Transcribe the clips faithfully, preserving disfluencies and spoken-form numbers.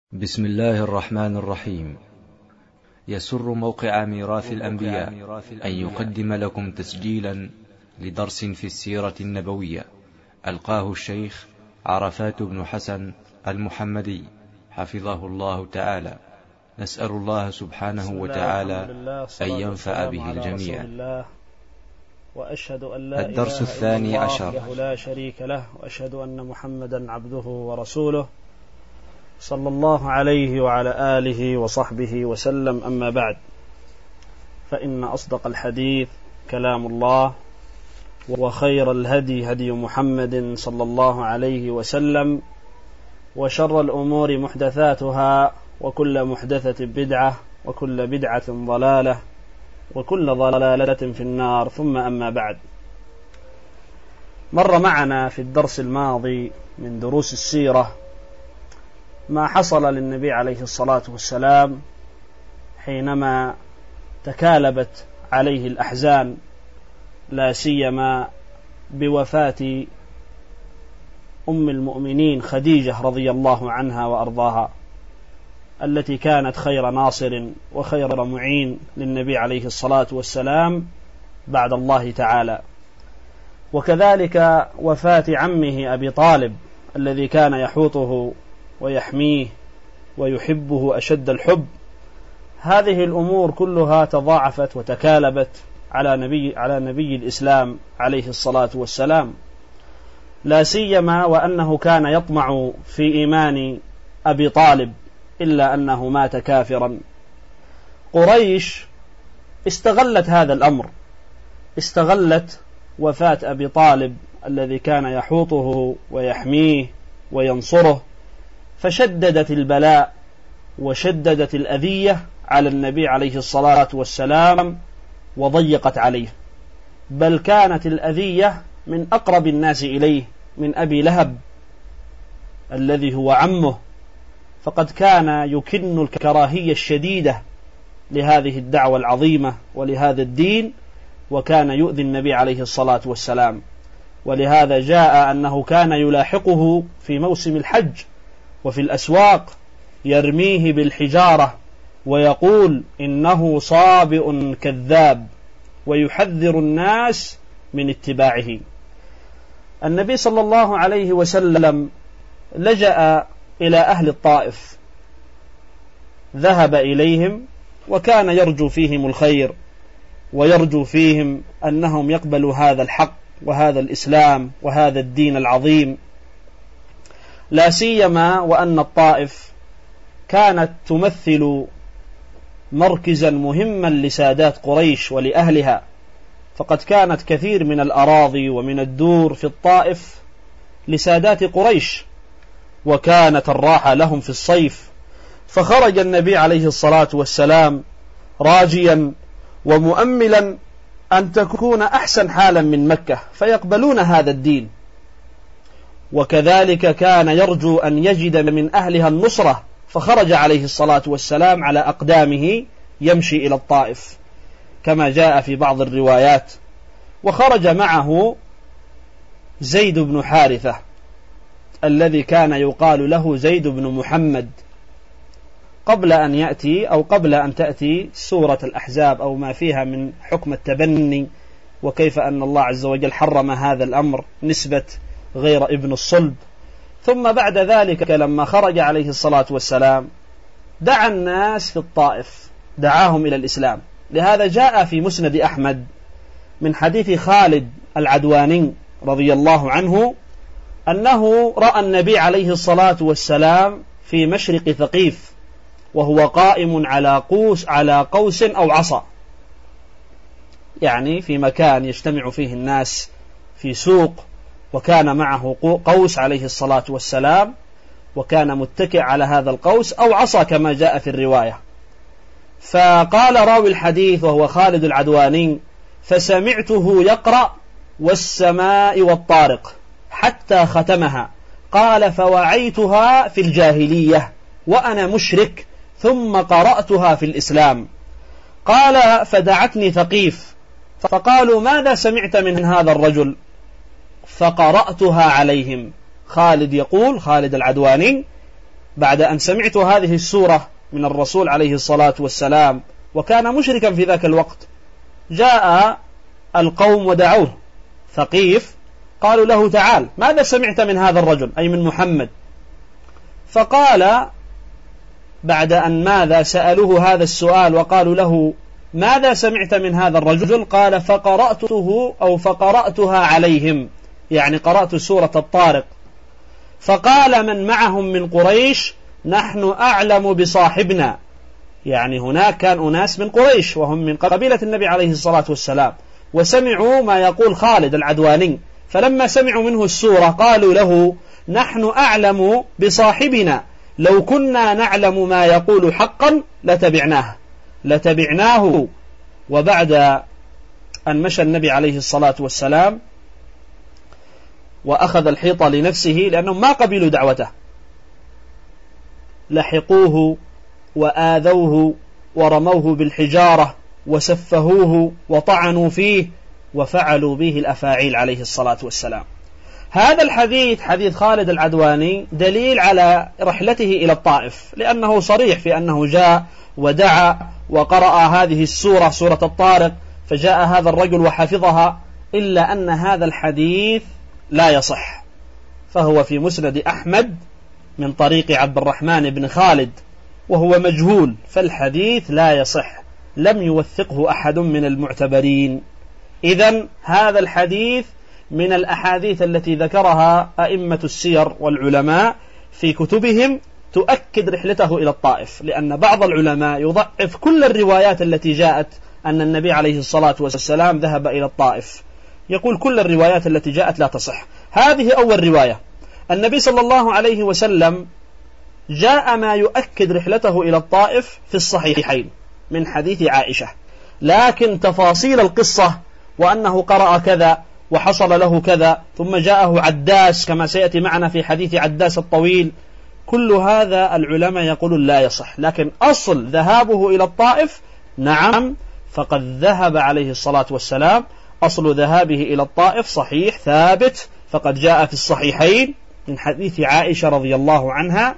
بسم الله الرحمن الرحيم. يسر موقع ميراث الأنبياء أن يقدم لكم تسجيلا لدرس في السيرة النبوية ألقاه الشيخ عرفات بن حسن المحمدي حفظه الله تعالى. نسأل الله سبحانه وتعالى أن ينفع به الجميع. وأشهد أن لا الدرس إله الثاني إلا الله عشر. وحده لا شريك له، وأشهد أن محمدا عبده ورسوله صلى الله عليه وعلى آله وصحبه وسلم. أما بعد، فإن أصدق الحديث كلام الله، وخير الهدي هدي محمد صلى الله عليه وسلم، وشر الأمور محدثاتها، وكل محدثة بدعة، وكل بدعة ضلالة، وكل ضلالة في النار. ثم أما بعد، مر معنا في الدرس الماضي من دروس السيرة ما حصل للنبي عليه الصلاة والسلام حينما تكالبت عليه الأحزان، لا سيما بوفاة أم المؤمنين خديجة رضي الله عنها وأرضاها، التي كانت خير ناصر وخير معين للنبي عليه الصلاة والسلام بعد الله تعالى. وكذلك وفاة عمه أبي طالب الذي كان يحوطه ويحميه ويحبه أشد الحب. هذه الأمور كلها تضاعفت وتكالبت على نبي على نبي الإسلام عليه الصلاة والسلام، لا سيما وأنه كان يطمع في إيمان أبي طالب، إلا أنه مات كافرا. قريش استغلت هذا الأمر، استغلت وفاة أبي طالب الذي كان يحوطه ويحميه وينصره، فشددت البلاء وشددت الأذية على النبي عليه الصلاة والسلام وضيقت عليه، بل كانت الأذية من أقرب الناس إليه من أبي لهب الذي هو عمه، فقد كان يكن الكراهية الشديدة لهذه الدعوة العظيمة ولهذا الدين، وكان يؤذي النبي عليه الصلاة والسلام. ولهذا جاء أنه كان يلاحقه في موسم الحج وفي الأسواق يرميه بالحجارة ويقول إنه صابئ كذاب، ويحذر الناس من اتباعه. النبي صلى الله عليه وسلم لجأ إلى أهل الطائف، ذهب إليهم وكان يرجو فيهم الخير، ويرجو فيهم أنهم يقبلوا هذا الحق وهذا الإسلام وهذا الدين العظيم، لا سيما وأن الطائف كانت تمثل مركزا مهما لسادات قريش ولأهلها، فقد كانت كثير من الأراضي ومن الدور في الطائف لسادات قريش، وكانت الراحة لهم في الصيف. فخرج النبي عليه الصلاة والسلام راجيا ومؤملا أن تكون أحسن حالا من مكة فيقبلون هذا الدين، وكذلك كان يرجو أن يجد من أهلها النصرة، فخرج عليه الصلاة والسلام على أقدامه يمشي إلى الطائف كما جاء في بعض الروايات. وخرج معه زيد بن حارثة الذي كان يقال له زيد بن محمد، قبل أن يأتي أو قبل أن تأتي سورة الأحزاب أو ما فيها من حكم التبني، وكيف أن الله عز وجل حرم هذا الأمر نسبة غير ابن الصلب. ثم بعد ذلك لما خرج عليه الصلاة والسلام دعا الناس في الطائف، دعاهم إلى الإسلام. لهذا جاء في مسند أحمد من حديث خالد العدواني رضي الله عنه أنه رأى النبي عليه الصلاة والسلام في مشرق ثقيف وهو قائم على قوس على قوس أو عصا، يعني في مكان يجتمع فيه الناس في سوق، وكان معه قوس عليه الصلاة والسلام، وكان متكئ على هذا القوس أو عصا كما جاء في الرواية. فقال راوي الحديث وهو خالد العدواني: فسمعته يقرأ والسماء والطارق حتى ختمها، قال: فوعيتها في الجاهلية وأنا مشرك، ثم قرأتها في الإسلام. قال: فدعتني ثقيف فقالوا: ماذا سمعت من هذا الرجل؟ فقرأتها عليهم. خالد يقول، خالد العدواني: بعد أن سمعت هذه السورة من الرسول عليه الصلاة والسلام، وكان مشركا في ذاك الوقت، جاء القوم ودعوه ثقيف، قالوا له تعال ماذا سمعت من هذا الرجل أي من محمد؟ فقال بعد أن ماذا سألوه هذا السؤال وقالوا له ماذا سمعت من هذا الرجل؟ قال فقرأته أو فقرأتها عليهم، يعني قرأت سورة الطارق. فقال من معهم من قريش نحن أعلم بصاحبنا، يعني هناك كان أناس من قريش وهم من قبيلة النبي عليه الصلاة والسلام، وسمعوا ما يقول خالد العدواني، فلما سمعوا منه السورة قالوا له نحن أعلم بصاحبنا، لو كنا نعلم ما يقول حقا لتبعناه لتبعناه وبعد أن مشى النبي عليه الصلاة والسلام وأخذ الحيطة لنفسه لأنهم ما قبلوا دعوته، لحقوه وآذوه ورموه بالحجارة وسفهوه وطعنوا فيه وفعلوا به الأفاعيل عليه الصلاة والسلام. هذا الحديث حديث خالد العدواني دليل على رحلته إلى الطائف، لأنه صريح في أنه جاء ودعا وقرأ هذه السورة سورة الطارق، فجاء هذا الرجل وحفظها، إلا أن هذا الحديث لا يصح، فهو في مسند أحمد من طريق عبد الرحمن بن خالد وهو مجهول، فالحديث لا يصح، لم يوثقه أحد من المعتبرين. إذن هذا الحديث من الأحاديث التي ذكرها أئمة السير والعلماء في كتبهم تؤكد رحلته إلى الطائف، لأن بعض العلماء يضعف كل الروايات التي جاءت أن النبي عليه الصلاة والسلام ذهب إلى الطائف، يقول كل الروايات التي جاءت لا تصح. هذه أول رواية. النبي صلى الله عليه وسلم جاء ما يؤكد رحلته إلى الطائف في الصحيحين من حديث عائشة، لكن تفاصيل القصة وأنه قرأ كذا وحصل له كذا ثم جاءه عداس كما سيأتي معنا في حديث عداس الطويل، كل هذا العلماء يقولون لا يصح، لكن أصل ذهابه إلى الطائف نعم، فقد ذهب عليه الصلاة والسلام، أصل ذهابه إلى الطائف صحيح ثابت، فقد جاء في الصحيحين من حديث عائشة رضي الله عنها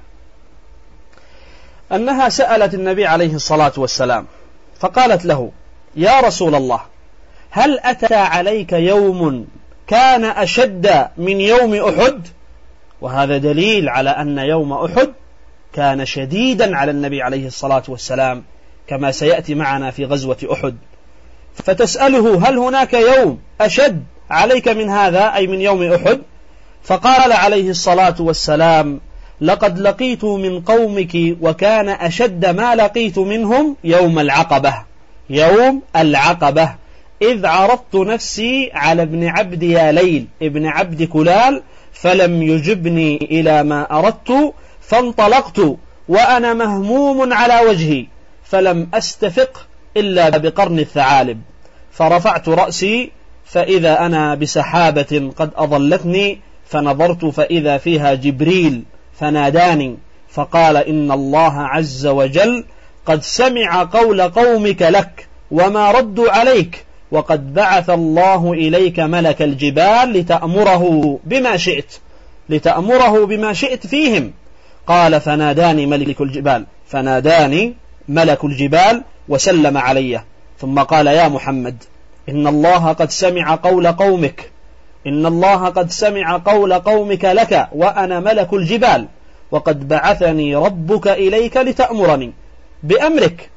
أنها سألت النبي عليه الصلاة والسلام فقالت له يا رسول الله هل أتى عليك يوم كان أشد من يوم أحد؟ وهذا دليل على أن يوم أحد كان شديدا على النبي عليه الصلاة والسلام كما سيأتي معنا في غزوة أحد، فتسأله هل هناك يوم أشد عليك من هذا أي من يوم أحد؟ فقال عليه الصلاة والسلام لقد لقيت من قومك وكان أشد ما لقيت منهم يوم العقبة، يوم العقبة إذ عرضت نفسي على ابن عبد ياليل ابن عبد كلال فلم يجبني إلى ما أردت، فانطلقت وأنا مهموم على وجهي فلم أستفق إلا بقرن الثعالب، فرفعت رأسي فإذا أنا بسحابة قد أضلتني، فنظرت فإذا فيها جبريل فناداني فقال إن الله عز وجل قد سمع قول قومك لك وما ردوا عليك، وقد بعث الله إليك ملك الجبال لتأمره بما شئت لتأمره بما شئت فيهم. قال فناداني ملك الجبال فناداني ملك الجبال وسلم علي، ثم قال يا محمد إن الله قد سمع قول قومك إن الله قد سمع قول قومك لك وأنا ملك الجبال، وقد بعثني ربك إليك لتأمرني بأمرك،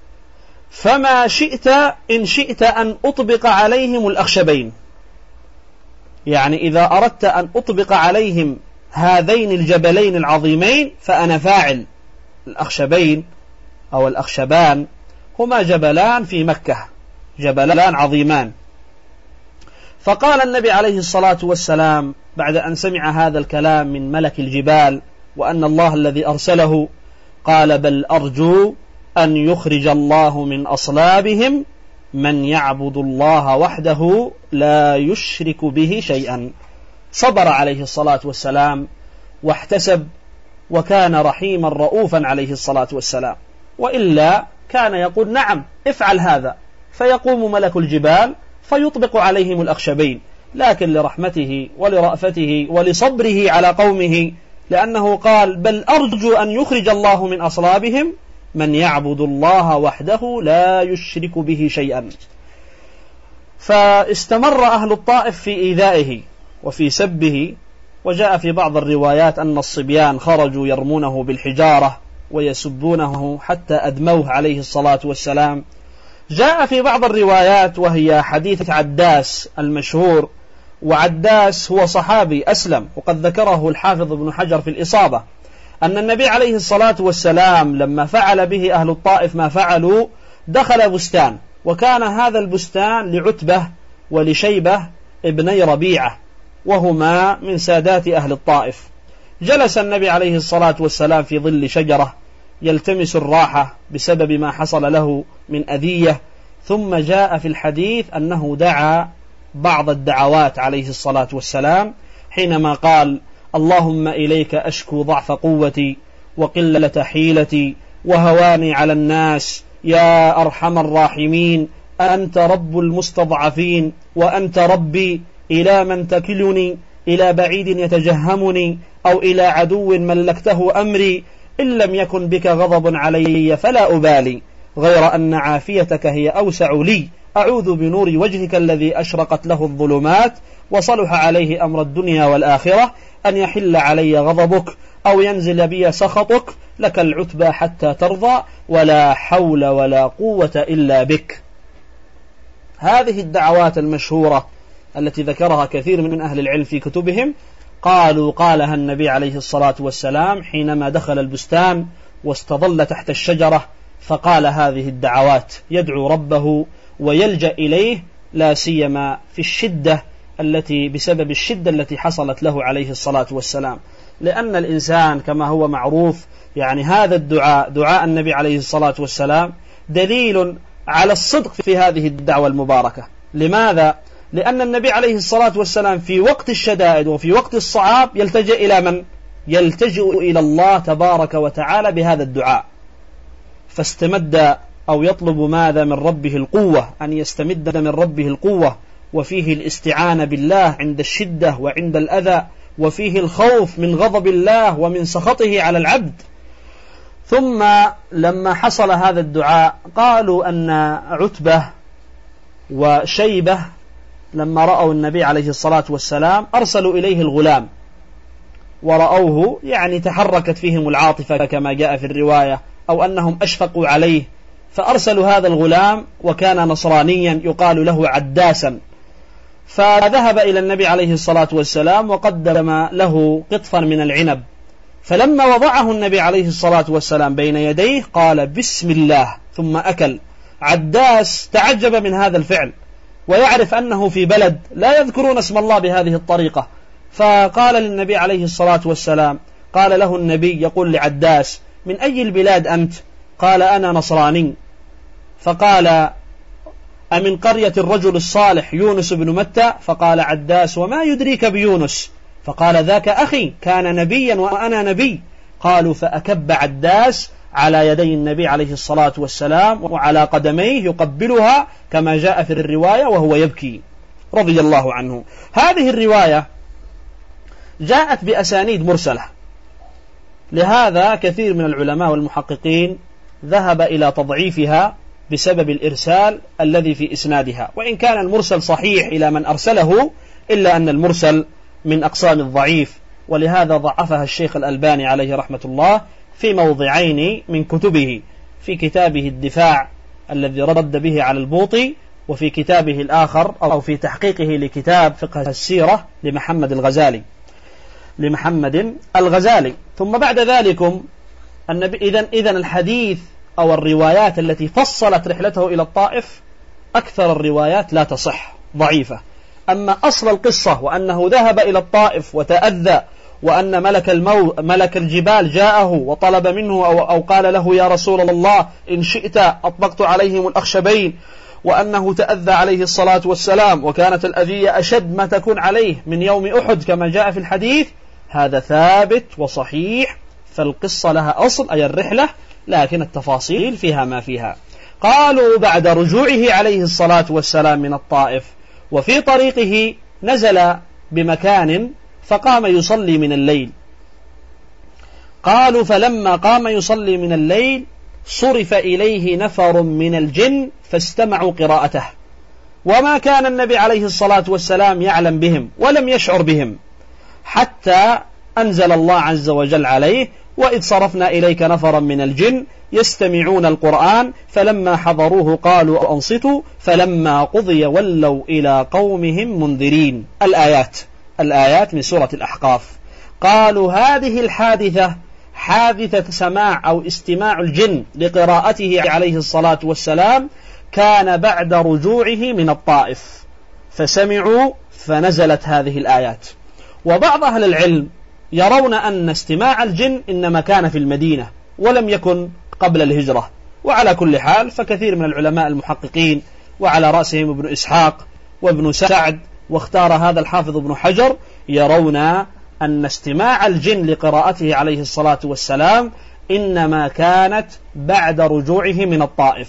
فما شئت إن شئت أن أطبق عليهم الأخشبين، يعني إذا أردت أن أطبق عليهم هذين الجبلين العظيمين فأنا فاعل. الأخشبين أو الأخشبان هما جبلان في مكة، جبلان عظيمان. فقال النبي عليه الصلاة والسلام بعد أن سمع هذا الكلام من ملك الجبال وأن الله الذي أرسله، قال بل أرجو أن يخرج الله من أصلابهم من يعبد الله وحده لا يشرك به شيئا. صبر عليه الصلاة والسلام واحتسب، وكان رحيما رؤوفا عليه الصلاة والسلام، وإلا كان يقول نعم افعل هذا، فيقوم ملك الجبال فيطبق عليهم الأخشبين، لكن لرحمته ولرأفته ولصبره على قومه لأنه قال بل أرجو أن يخرج الله من أصلابهم من يعبد الله وحده لا يشرك به شيئا. فاستمر أهل الطائف في إيذائه وفي سبه، وجاء في بعض الروايات أن الصبيان خرجوا يرمونه بالحجارة ويسبونه حتى أدموه عليه الصلاة والسلام. جاء في بعض الروايات وهي حديث عداس المشهور، وعداس هو صحابي أسلم وقد ذكره الحافظ ابن حجر في الإصابة، أن النبي عليه الصلاة والسلام لما فعل به أهل الطائف ما فعلوا دخل بستان، وكان هذا البستان لعتبة ولشيبة ابني ربيعة وهما من سادات أهل الطائف. جلس النبي عليه الصلاة والسلام في ظل شجرة يلتمس الراحة بسبب ما حصل له من أذية، ثم جاء في الحديث أنه دعا بعض الدعوات عليه الصلاة والسلام حينما قال اللهم إليك أشكو ضعف قوتي وقلة حيلتي وهواني على الناس يا أرحم الراحمين، أنت رب المستضعفين وأنت ربي، إلى من تكلني؟ إلى بعيد يتجهمني أو إلى عدو ملكته أمري؟ إن لم يكن بك غضب علي فلا أبالي، غير أن عافيتك هي أوسع لي، أعوذ بنور وجهك الذي أشرقت له الظلمات وصلح عليه أمر الدنيا والآخرة أن يحل علي غضبك أو ينزل بي سخطك، لك العتبى حتى ترضى ولا حول ولا قوة إلا بك. هذه الدعوات المشهورة التي ذكرها كثير من أهل العلم في كتبهم قالوا قالها النبي عليه الصلاة والسلام حينما دخل البستان واستظل تحت الشجرة، فقال هذه الدعوات يدعو ربه ويلجأ إليه، لا سيما في الشدة التي بسبب الشدة التي حصلت له عليه الصلاة والسلام. لأن الإنسان كما هو معروف يعني هذا الدعاء دعاء النبي عليه الصلاة والسلام دليل على الصدق في هذه الدعوة المباركة. لماذا؟ لأن النبي عليه الصلاة والسلام في وقت الشدائد وفي وقت الصعاب يلتجئ إلى من؟ يلتجئ إلى الله تبارك وتعالى بهذا الدعاء، فاستمد أو يطلب ماذا من ربه؟ القوة، أن يستمد من ربه القوة، وفيه الاستعانة بالله عند الشدة وعند الأذى، وفيه الخوف من غضب الله ومن سخطه على العبد. ثم لما حصل هذا الدعاء قالوا أن عتبة وشيبة لما رأوا النبي عليه الصلاة والسلام أرسلوا إليه الغلام، ورأوه يعني تحركت فيهم العاطفة كما جاء في الرواية، أو أنهم أشفقوا عليه، فأرسلوا هذا الغلام وكان نصرانيا يقال له عداسا، فذهب إلى النبي عليه الصلاة والسلام وقدم له قطفا من العنب، فلما وضعه النبي عليه الصلاة والسلام بين يديه قال بسم الله ثم أكل. عداس تعجب من هذا الفعل ويعرف أنه في بلد لا يذكرون اسم الله بهذه الطريقة، فقال للنبي عليه الصلاة والسلام، قال له النبي يقول لعداس من أي البلاد أنت؟ قال أنا نصراني. فقال أمن قرية الرجل الصالح يونس بن متى؟ فقال عداس وما يدريك بيونس؟ فقال ذاك أخي كان نبيا وأنا نبي. قالوا فأكب عداس على يدي النبي عليه الصلاة والسلام وعلى قدميه يقبلها كما جاء في الرواية وهو يبكي رضي الله عنه. هذه الرواية جاءت بأسانيد مرسلة، لهذا كثير من العلماء والمحققين ذهب إلى تضعيفها بسبب الإرسال الذي في إسنادها، وإن كان المرسل صحيح إلى من أرسله إلا أن المرسل من أقسام الضعيف، ولهذا ضعفها الشيخ الألباني عليه رحمة الله في موضعين من كتبه، في كتابه الدفاع الذي رد به على البوطي، وفي كتابه الآخر أو في تحقيقه لكتاب فقه السيرة لمحمد الغزالي لمحمد الغزالي. ثم بعد ذلك النبي إذن, إذن الحديث أو الروايات التي فصلت رحلته إلى الطائف أكثر الروايات لا تصح، ضعيفة. أما أصل القصة وأنه ذهب إلى الطائف وتأذى، وأن ملك المو ملك الجبال جاءه وطلب منه أو, أو قال له يا رسول الله إن شئت أطبقت عليهم الأخشبين، وأنه تأذى عليه الصلاة والسلام وكانت الأذية أشد ما تكون عليه من يوم أحد كما جاء في الحديث، هذا ثابت وصحيح. فالقصة لها أصل أي الرحلة، لكن التفاصيل فيها ما فيها. قالوا بعد رجوعه عليه الصلاة والسلام من الطائف وفي طريقه نزل بمكان فقام يصلي من الليل، قالوا فلما قام يصلي من الليل صرف إليه نفر من الجن فاستمعوا قراءته، وما كان النبي عليه الصلاة والسلام يعلم بهم ولم يشعر بهم، حتى أنزل الله عز وجل عليه: وإذ صرفنا إليك نفرا من الجن يستمعون القرآن فلما حضروه قالوا أنصتوا فلما قضي ولوا إلى قومهم منذرين. الآيات الآيات من سورة الأحقاف. قالوا هذه الحادثة حادثة سماع أو استماع الجن لقراءته عليه الصلاة والسلام كان بعد رجوعه من الطائف، فسمعوا فنزلت هذه الآيات. وبعض أهل العلم يرون أن استماع الجن إنما كان في المدينة ولم يكن قبل الهجرة، وعلى كل حال فكثير من العلماء المحققين وعلى رأسهم ابن إسحاق وابن سعد، واختار هذا الحافظ ابن حجر، يرون أن استماع الجن لقراءته عليه الصلاة والسلام إنما كانت بعد رجوعه من الطائف.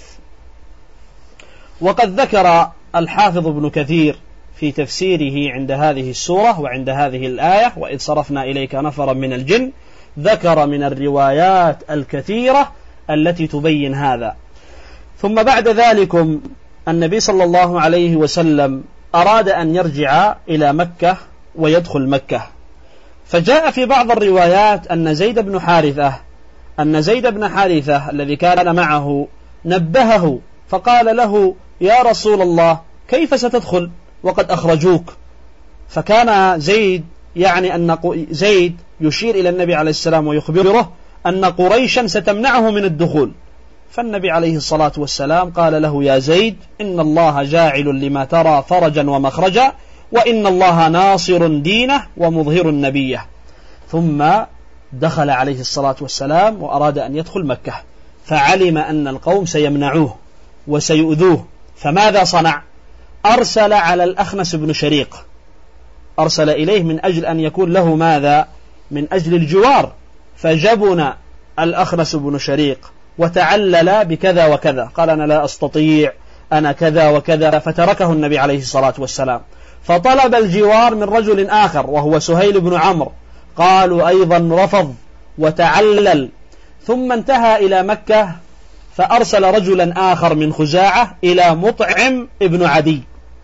وقد ذكر الحافظ ابن كثير في تفسيره عند هذه السورة وعند هذه الآية: وإذ صرفنا إليك نفرا من الجن، ذكر من الروايات الكثيرة التي تبين هذا. ثم بعد ذلك النبي صلى الله عليه وسلم أراد أن يرجع إلى مكة ويدخل مكة، فجاء في بعض الروايات أن زيد بن حارثة أن زيد بن حارثة الذي كان معه نبهه فقال له: يا رسول الله كيف ستدخل وقد أخرجوك؟ فكان زيد يعني أن زيد يشير إلى النبي عليه السلام ويخبره أن قريشا ستمنعه من الدخول. فالنبي عليه الصلاة والسلام قال له: يا زيد إن الله جاعل لما ترى فرجا ومخرجا، وإن الله ناصر دينه ومظهر نبيه. ثم دخل عليه الصلاة والسلام وأراد أن يدخل مكة، فعلم أن القوم سيمنعوه وسيؤذوه، فماذا صنع؟ أرسل على الأخنس بن شريق، أرسل إليه من أجل أن يكون له ماذا؟ من أجل الجوار. فجبن الأخنس بن شريق وتعلل بكذا وكذا، قال: أنا لا أستطيع، أنا كذا وكذا، فتركه النبي عليه الصلاة والسلام. فطلب الجوار من رجل آخر وهو سهيل بن عمرو، قالوا أيضا رفض وتعلل. ثم انتهى إلى مكة فأرسل رجلا آخر من خزاعة إلى مطعم ابن عدي،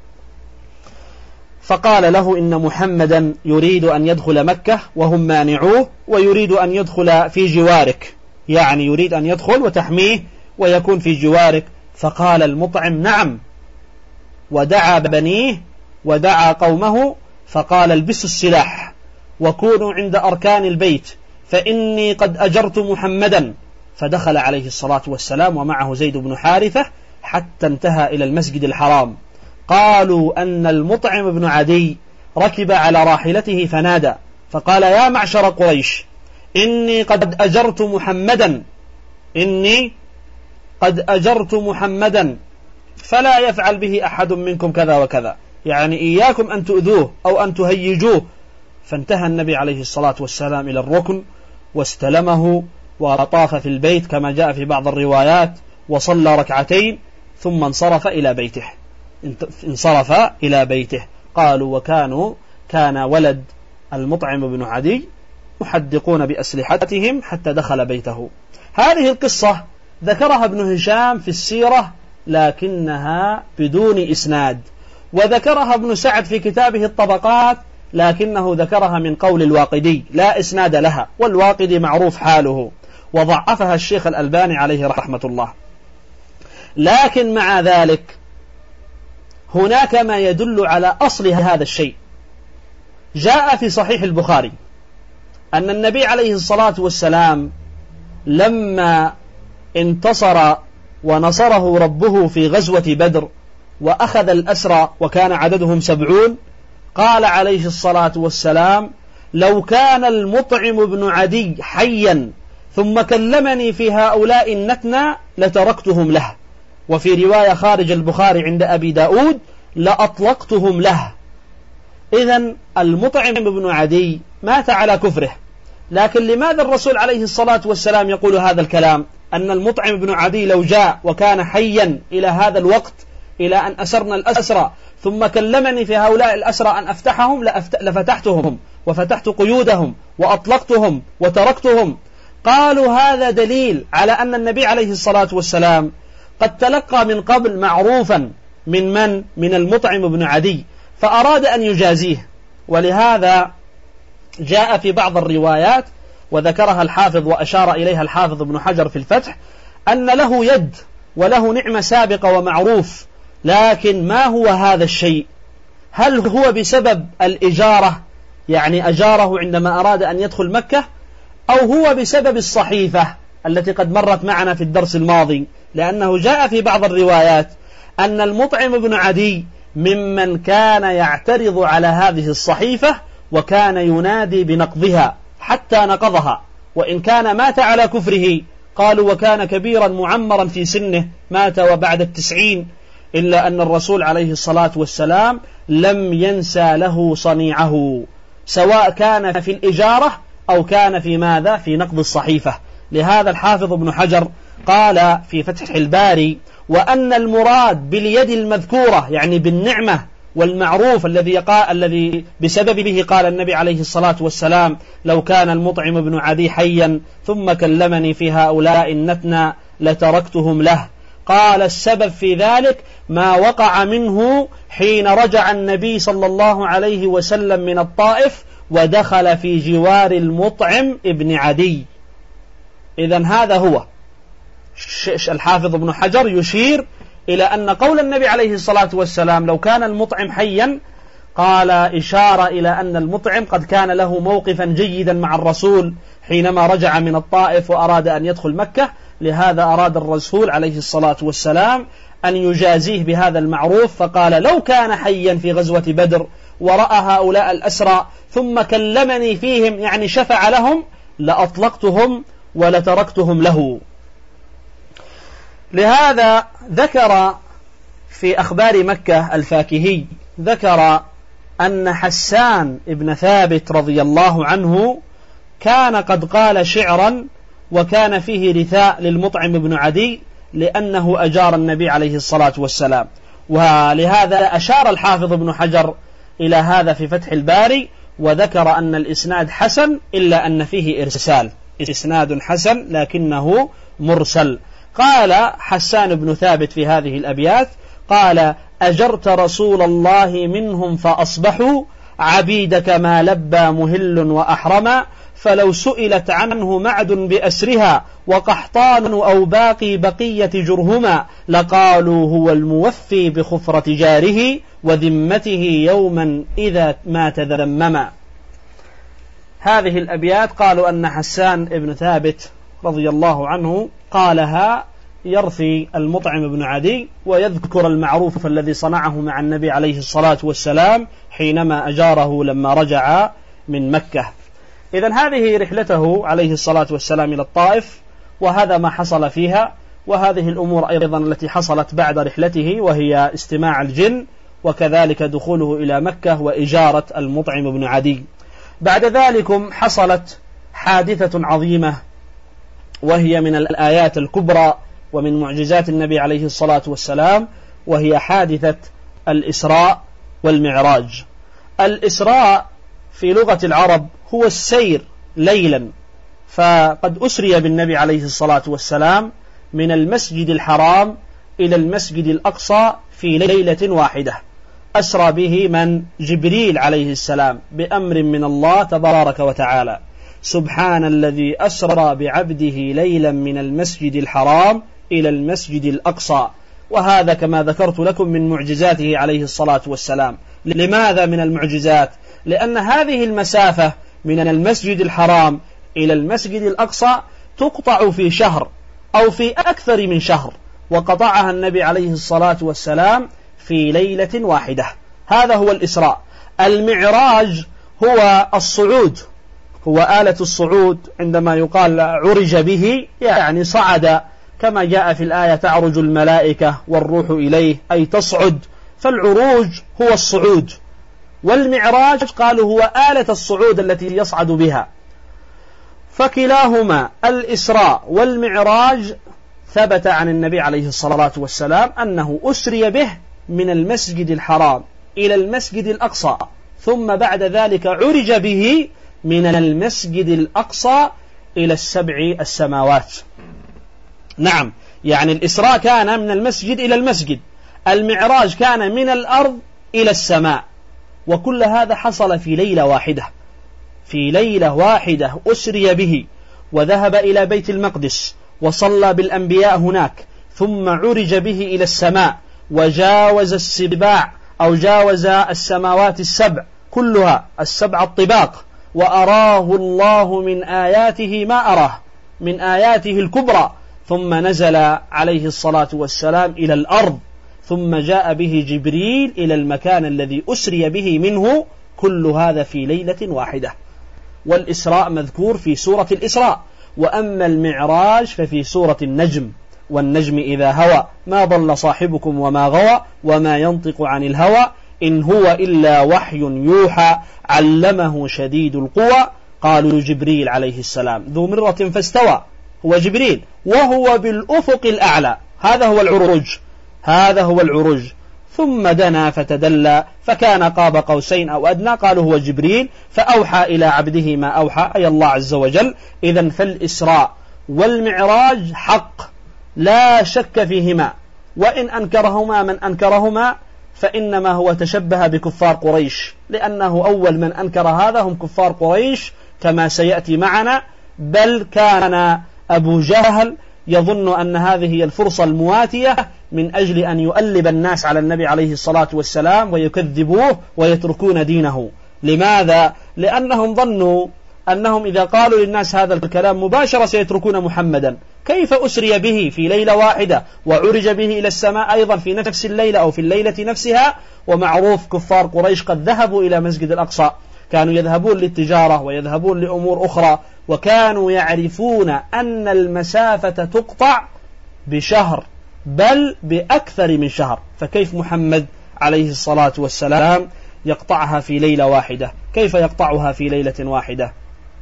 فقال له: إن محمدا يريد أن يدخل مكة وهم مانعوه، ويريد أن يدخل في جوارك، يعني يريد أن يدخل وتحميه ويكون في جوارك. فقال المطعم: نعم، ودعا بنيه ودعا قومه، فقال: البسوا السلاح وكونوا عند أركان البيت فإني قد أجرت محمدا. فدخل عليه الصلاة والسلام ومعه زيد بن حارثة حتى انتهى إلى المسجد الحرام. قالوا أن المطعم بن عدي ركب على راحلته فنادى فقال: يا معشر قريش، إني قد أجرت محمدا، إني قد أجرت محمدا، فلا يفعل به أحد منكم كذا وكذا، يعني إياكم أن تؤذوه أو أن تهيجوه. فانتهى النبي عليه الصلاة والسلام إلى الركن واستلمه وطاف في البيت كما جاء في بعض الروايات، وصلى ركعتين ثم انصرف إلى بيته انصرف إلى بيته. قالوا: وكانوا كان ولد المطعم بن عدي محدقون بأسلحتهم حتى دخل بيته. هذه القصة ذكرها ابن هشام في السيرة لكنها بدون إسناد، وذكرها ابن سعد في كتابه الطبقات لكنه ذكرها من قول الواقدي لا إسناد لها، والواقدي معروف حاله، وضعفها الشيخ الألباني عليه رحمة الله. لكن مع ذلك هناك ما يدل على أصل هذا الشيء. جاء في صحيح البخاري أن النبي عليه الصلاة والسلام لما انتصر ونصره ربه في غزوة بدر وأخذ الأسرى وكان عددهم سبعون، قال عليه الصلاة والسلام: لو كان المطعم بن عدي حيا ثم كلمني في هؤلاء النتنى لتركتهم له. وفي رواية خارج البخاري عند أبي داود: لأطلقتهم له. إذن المطعم بن عدي مات على كفره، لكن لماذا الرسول عليه الصلاة والسلام يقول هذا الكلام؟ أن المطعم بن عدي لو جاء وكان حيا إلى هذا الوقت، إلى أن أسرنا الأسرى ثم كلمني في هؤلاء الأسرى أن أفتحهم لفتحتهم وفتحت قيودهم وأطلقتهم وتركتهم. قالوا هذا دليل على أن النبي عليه الصلاة والسلام قد تلقى من قبل معروفا من من؟ من المطعم بن عدي، فأراد أن يجازيه. ولهذا جاء في بعض الروايات وذكرها الحافظ وأشار إليها الحافظ ابن حجر في الفتح أن له يد وله نعمة سابقة ومعروف، لكن ما هو هذا الشيء؟ هل هو بسبب الإجارة، يعني أجاره عندما أراد أن يدخل مكة، أو هو بسبب الصحيفة التي قد مرت معنا في الدرس الماضي؟ لأنه جاء في بعض الروايات أن المطعم بن عدي ممن كان يعترض على هذه الصحيفة وكان ينادي بنقضها حتى نقضها، وإن كان مات على كفره، قالوا وكان كبيرا معمرا في سنه، مات وبعد التسعين، إلا أن الرسول عليه الصلاة والسلام لم ينسى له صنيعه، سواء كان في الإجارة أو كان في ماذا؟ في نقض الصحيفة. لهذا الحافظ ابن حجر قال في فتح الباري: وأن المراد باليد المذكورة يعني بالنعمة والمعروف الذي قال الذي بسببه قال النبي عليه الصلاة والسلام: لو كان المطعم بن عدي حيا ثم كلمني في هؤلاء النتنى لتركتهم له. قال السبب في ذلك ما وقع منه حين رجع النبي صلى الله عليه وسلم من الطائف ودخل في جوار المطعم ابن عدي. إذن هذا هو الحافظ ابن حجر يشير إلى أن قول النبي عليه الصلاة والسلام لو كان المطعم حيا، قال إشارة إلى أن المطعم قد كان له موقفا جيدا مع الرسول حينما رجع من الطائف وأراد أن يدخل مكة، لهذا أراد الرسول عليه الصلاة والسلام أن يجازيه بهذا المعروف، فقال لو كان حيا في غزوة بدر ورأى هؤلاء الأسرى ثم كلمني فيهم يعني شفع لهم لأطلقتهم ولتركتهم له. لهذا ذكر في أخبار مكة الفاكهي ذكر أن حسان ابن ثابت رضي الله عنه كان قد قال شعرا وكان فيه رثاء للمطعم بن عدي لأنه أجار النبي عليه الصلاة والسلام. ولهذا أشار الحافظ ابن حجر إلى هذا في فتح الباري وذكر أن الإسناد حسن إلا أن فيه إرسال، إسناد حسن لكنه مرسل. قال حسان بن ثابت في هذه الأبيات قال: أجرت رسول الله منهم فأصبحوا عبيدك ما لبى مهل وأحرما، فلو سئلت عنه معد بأسرها وقحطان أو باقي بقية جرهما لقالوا هو الموفي بخفرة جاره وذمته يوما إذا ما تذمما. هذه الأبيات قالوا أن حسان بن ثابت رضي الله عنه قالها يرثي المطعم بن عدي ويذكر المعروف الذي صنعه مع النبي عليه الصلاة والسلام حينما أجاره لما رجع من مكة. إذن هذه رحلته عليه الصلاة والسلام إلى الطائف، وهذا ما حصل فيها، وهذه الأمور أيضا التي حصلت بعد رحلته وهي استماع الجن وكذلك دخوله إلى مكة وإجارة المطعم بن عدي. بعد ذلك حصلت حادثة عظيمة وهي من الآيات الكبرى ومن معجزات النبي عليه الصلاة والسلام، وهي حادثة الإسراء والمعراج. الإسراء في لغة العرب هو السير ليلا، فقد أسري بالنبي عليه الصلاة والسلام من المسجد الحرام إلى المسجد الأقصى في ليلة واحدة. أسرى به من؟ جبريل عليه السلام بأمر من الله تبارك وتعالى. سبحان الذي أسرى بعبده ليلا من المسجد الحرام إلى المسجد الأقصى. وهذا كما ذكرت لكم من معجزاته عليه الصلاة والسلام. لماذا من المعجزات؟ لأن هذه المسافة من المسجد الحرام إلى المسجد الأقصى تقطع في شهر أو في أكثر من شهر، وقطعها النبي عليه الصلاة والسلام في ليلة واحدة. هذا هو الإسراء. المعراج هو الصعود، هو آلة الصعود. عندما يقال عرج به يعني صعد، كما جاء في الآية تعرج الملائكة والروح إليه، أي تصعد. فالعروج هو الصعود، والمعراج قالوا هو آلة الصعود التي يصعد بها. فكلاهما الإسراء والمعراج ثبت عن النبي عليه الصلاة والسلام أنه أسري به من المسجد الحرام إلى المسجد الأقصى، ثم بعد ذلك عرج به من المسجد الأقصى إلى السبع السماوات. نعم، يعني الإسراء كان من المسجد إلى المسجد، المعراج كان من الأرض إلى السماء، وكل هذا حصل في ليلة واحدة. في ليلة واحدة أسري به وذهب إلى بيت المقدس وصلى بالأنبياء هناك، ثم عرج به إلى السماء وجاوز السباع أو جاوز السماوات السبع كلها، السبع الطباق، وأراه الله من آياته ما أراه من آياته الكبرى، ثم نزل عليه الصلاة والسلام إلى الأرض، ثم جاء به جبريل إلى المكان الذي أسري به منه، كل هذا في ليلة واحدة. والإسراء مذكور في سورة الإسراء، وأما المعراج ففي سورة النجم، والنجم إذا هوى ما ضل صاحبكم وما غوى وما ينطق عن الهوى إن هو إلا وحي يوحى علمه شديد القوى قالوا جبريل عليه السلام ذو مرة فاستوى، هو جبريل وهو بالأفق الأعلى، هذا هو العروج، هذا هو العروج. ثم دنا فتدلى فكان قاب قوسين أو أدنى، قالوا هو جبريل، فأوحى إلى عبده ما أوحى، أي الله عز وجل. إذن فالإسراء والمعراج حق لا شك فيهما، وإن أنكرهما من أنكرهما فإنما هو تشبه بكفار قريش، لأنه أول من أنكر هذا هم كفار قريش كما سيأتي معنا، بل كان أبو جهل يظن أن هذه هي الفرصة المواتية من أجل أن يؤلب الناس على النبي عليه الصلاة والسلام ويكذبوه ويتركون دينه. لماذا؟ لأنهم ظنوا أنهم إذا قالوا للناس هذا الكلام مباشرة سيتركون محمدا. كيف أسري به في ليلة واحدة وعرج به إلى السماء أيضا في نفس الليلة أو في الليلة نفسها؟ ومعروف كفار قريش قد ذهبوا إلى مسجد الأقصى، كانوا يذهبون للتجارة ويذهبون لأمور أخرى، وكانوا يعرفون أن المسافة تقطع بشهر بل بأكثر من شهر، فكيف محمد عليه الصلاة والسلام يقطعها في ليلة واحدة؟ كيف يقطعها في ليلة واحدة؟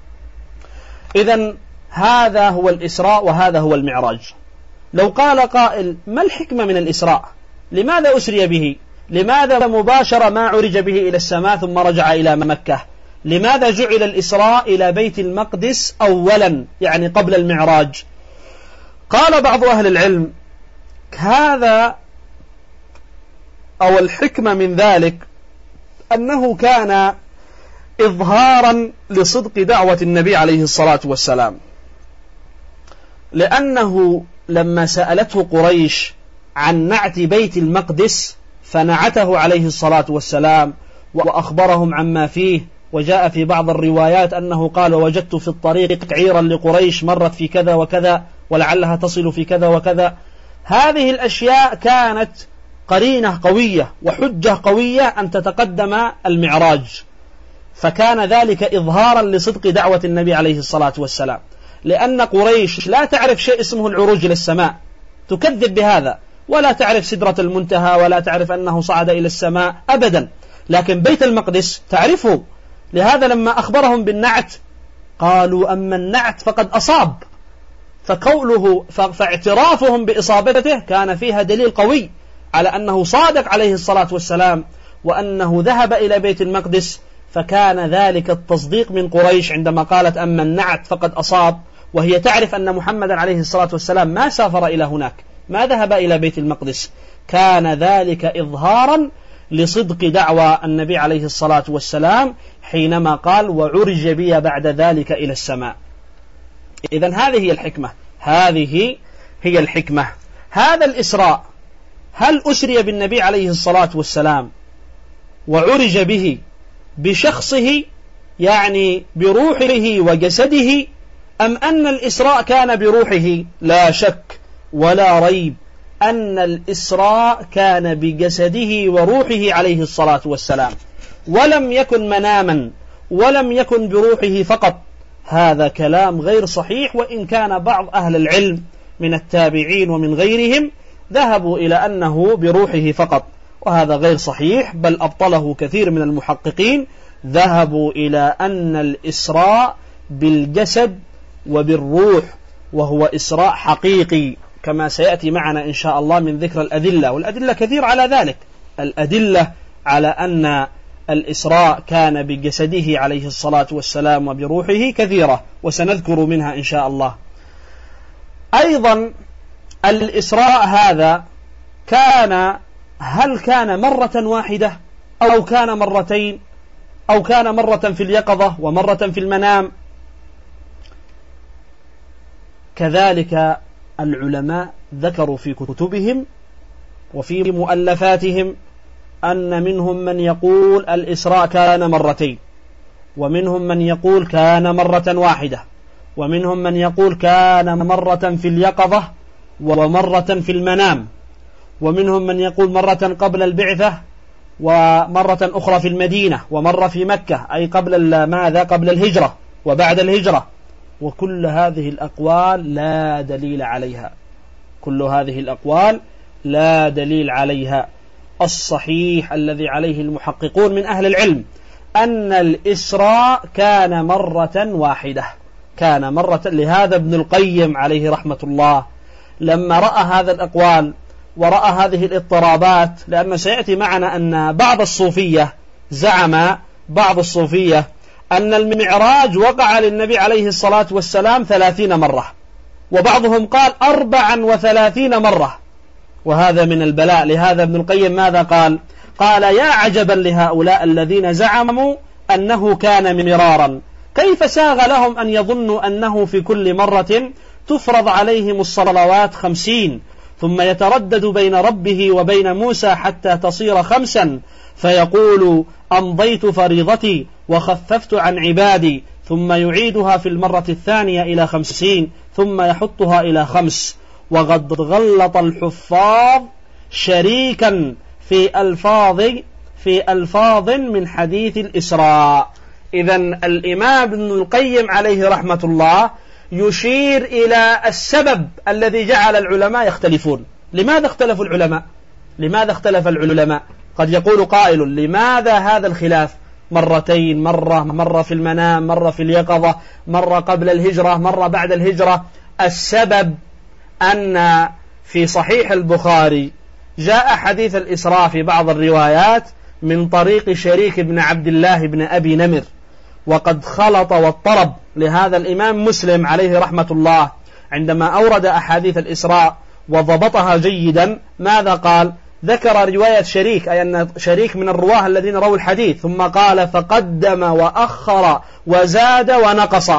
إذن هذا هو الإسراء وهذا هو المعراج. لو قال قائل ما الحكمة من الإسراء؟ لماذا أسري به؟ لماذا مباشرة ما عرج به إلى السماء ثم رجع إلى مكة؟ لماذا جعل الإسراء إلى بيت المقدس أولا، يعني قبل المعراج؟ قال بعض أهل العلم هذا أو الحكمة من ذلك أنه كان إظهارا لصدق دعوة النبي عليه الصلاة والسلام، لأنه لما سألته قريش عن نعت بيت المقدس فنعته عليه الصلاة والسلام وأخبرهم عما فيه، وجاء في بعض الروايات أنه قال وجدت في الطريق عيرا لقريش مرت في كذا وكذا ولعلها تصل في كذا وكذا. هذه الأشياء كانت قرينة قوية وحجة قوية أن تتقدم المعراج، فكان ذلك إظهارا لصدق دعوة النبي عليه الصلاة والسلام، لأن قريش لا تعرف شيء اسمه العروج إلى السماء، تكذب بهذا، ولا تعرف سدرة المنتهى، ولا تعرف أنه صعد إلى السماء أبدا، لكن بيت المقدس تعرفه. لهذا لما أخبرهم بالنعت قالوا أما النعت فقد أصاب، فقوله فاعترافهم بإصابته كان فيها دليل قوي على أنه صادق عليه الصلاة والسلام وأنه ذهب إلى بيت المقدس، فكان ذلك التصديق من قريش عندما قالت أما النعت فقد أصاب، وهي تعرف أن محمدا عليه الصلاة والسلام ما سافر إلى هناك، ما ذهب إلى بيت المقدس، كان ذلك إظهارا لصدق دعوى النبي عليه الصلاة والسلام حينما قال وعرج بي بعد ذلك إلى السماء. إذن هذه هي الحكمة، هذه هي الحكمة. هذا الإسراء هل أسري بالنبي عليه الصلاة والسلام وعرج به بشخصه يعني بروحه وجسده، أم أن الإسراء كان بروحه؟ لا شك ولا ريب أن الإسراء كان بجسده وروحه عليه الصلاة والسلام، ولم يكن مناما ولم يكن بروحه فقط. هذا كلام غير صحيح، وإن كان بعض أهل العلم من التابعين ومن غيرهم ذهبوا إلى أنه بروحه فقط، وهذا غير صحيح، بل أبطله كثير من المحققين، ذهبوا إلى أن الإسراء بالجسد وبالروح، وهو إسراء حقيقي كما سيأتي معنا إن شاء الله من ذكر الأدلة، والأدلة كثير على ذلك، الأدلة على أن الإسراء كان بجسده عليه الصلاة والسلام وبروحه كثيرة، وسنذكر منها إن شاء الله. أيضا الإسراء هذا كان هل كان مرة واحدة أو كان مرتين أو كان مرة في اليقظة ومرة في المنام؟ كذلك العلماء ذكروا في كتبهم وفي مؤلفاتهم أن منهم من يقول الإسراء كان مرتين، ومنهم من يقول كان مرة واحدة، ومنهم من يقول كان مرة في اليقظة ومرة في المنام، ومنهم من يقول مرة قبل البعثة ومرة أخرى في المدينة ومرة في مكة، أي قبل ماذا؟ قبل الهجرة وبعد الهجرة. وكل هذه الأقوال لا دليل عليها، كل هذه الأقوال لا دليل عليها. الصحيح الذي عليه المحققون من أهل العلم أن الإسراء كان مرة واحدة، كان مرة. لهذا ابن القيم عليه رحمة الله لما رأى هذا الأقوال ورأى هذه الاضطرابات، لأن سيأتي معنا أن بعض الصوفية زعم بعض الصوفية أن المعراج وقع للنبي عليه الصلاة والسلام ثلاثين مرة، وبعضهم قال أربعا وثلاثين مرة، وهذا من البلاء. لهذا ابن القيم ماذا قال؟ قال يا عجبا لهؤلاء الذين زعموا أنه كان مرارا، كيف ساغ لهم أن يظنوا أنه في كل مرة تفرض عليهم الصلوات خمسين، ثم يتردد بين ربه وبين موسى حتى تصير خمسا، فيقول أمضيت فريضتي وخففت عن عبادي، ثم يعيدها في المرة الثانية إلى خمسين، ثم يحطها إلى خمس. وقد غلط الحفاظ شريكا في ألفاظ في ألفاظ من حديث الإسراء. إذن الإمام ابن القيم عليه رحمة الله يشير إلى السبب الذي جعل العلماء يختلفون. لماذا اختلف العلماء؟ لماذا اختلف العلماء؟ قد يقول قائل لماذا هذا الخلاف؟ مرتين، مرة مرة في المنام، مرة في اليقظة، مرة قبل الهجرة، مرة بعد الهجرة. السبب أن في صحيح البخاري جاء حديث الإسراء في بعض الروايات من طريق شريك بن عبد الله بن أبي نمر، وقد خلط واضطرب. لهذا الإمام مسلم عليه رحمة الله عندما أورد أحاديث الإسراء وضبطها جيدا ماذا قال؟ ذكر رواية شريك، أي أن شريك من الرواه الذين رووا الحديث، ثم قال فقدم وأخر وزاد ونقص،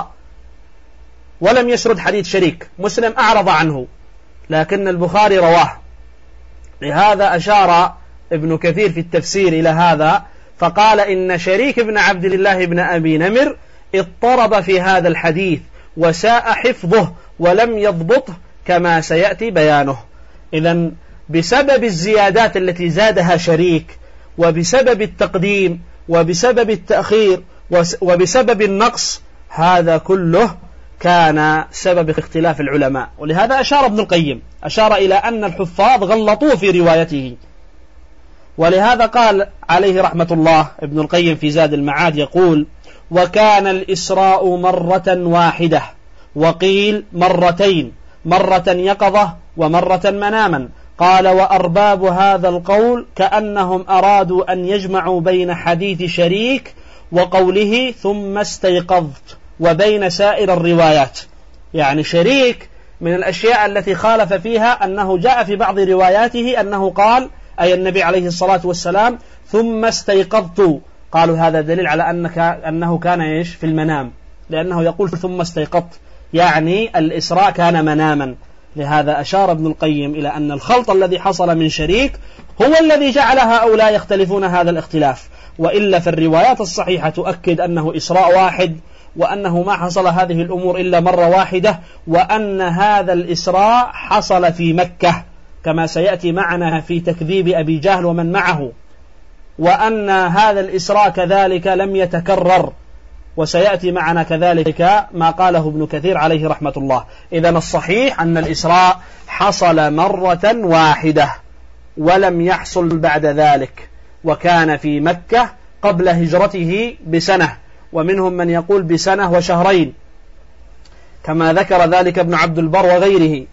ولم يسرد حديث شريك. مسلم أعرض عنه لكن البخاري رواه. لهذا أشار ابن كثير في التفسير إلى هذا فقال إن شريك بن عبد الله بن أبي نمر اضطرب في هذا الحديث وساء حفظه ولم يضبطه كما سيأتي بيانه. إذن بسبب الزيادات التي زادها شريك، وبسبب التقديم، وبسبب التأخير، وبسبب النقص، هذا كله كان سبب اختلاف العلماء. ولهذا أشار ابن القيم، أشار إلى أن الحفاظ غلطوا في روايته. ولهذا قال عليه رحمة الله ابن القيم في زاد المعاد يقول وكان الإسراء مرة واحدة، وقيل مرتين، مرة يقظة ومرة مناما. قال وأرباب هذا القول كأنهم أرادوا أن يجمعوا بين حديث شريك وقوله ثم استيقظت وبين سائر الروايات. يعني شريك من الأشياء التي خالف فيها أنه جاء في بعض رواياته أنه قال أي النبي عليه الصلاة والسلام ثم استيقظت، قالوا هذا دليل على أنك أنه كان إيش في المنام، لأنه يقول ثم استيقظت يعني الإسراء كان مناما. لهذا أشار ابن القيم إلى أن الخلط الذي حصل من شريك هو الذي جعل هؤلاء يختلفون هذا الاختلاف، وإلا في الروايات الصحيحة تؤكد أنه إسراء واحد، وأنه ما حصل هذه الأمور إلا مرة واحدة، وأن هذا الإسراء حصل في مكة كما سيأتي معنا في تكذيب أبي جهل ومن معه، وأن هذا الإسراء كذلك لم يتكرر، وسيأتي معنا كذلك ما قاله ابن كثير عليه رحمة الله. إذن الصحيح أن الإسراء حصل مرة واحدة ولم يحصل بعد ذلك، وكان في مكة قبل هجرته بسنة، ومنهم من يقول بسنة وشهرين كما ذكر ذلك ابن عبد البر وغيره.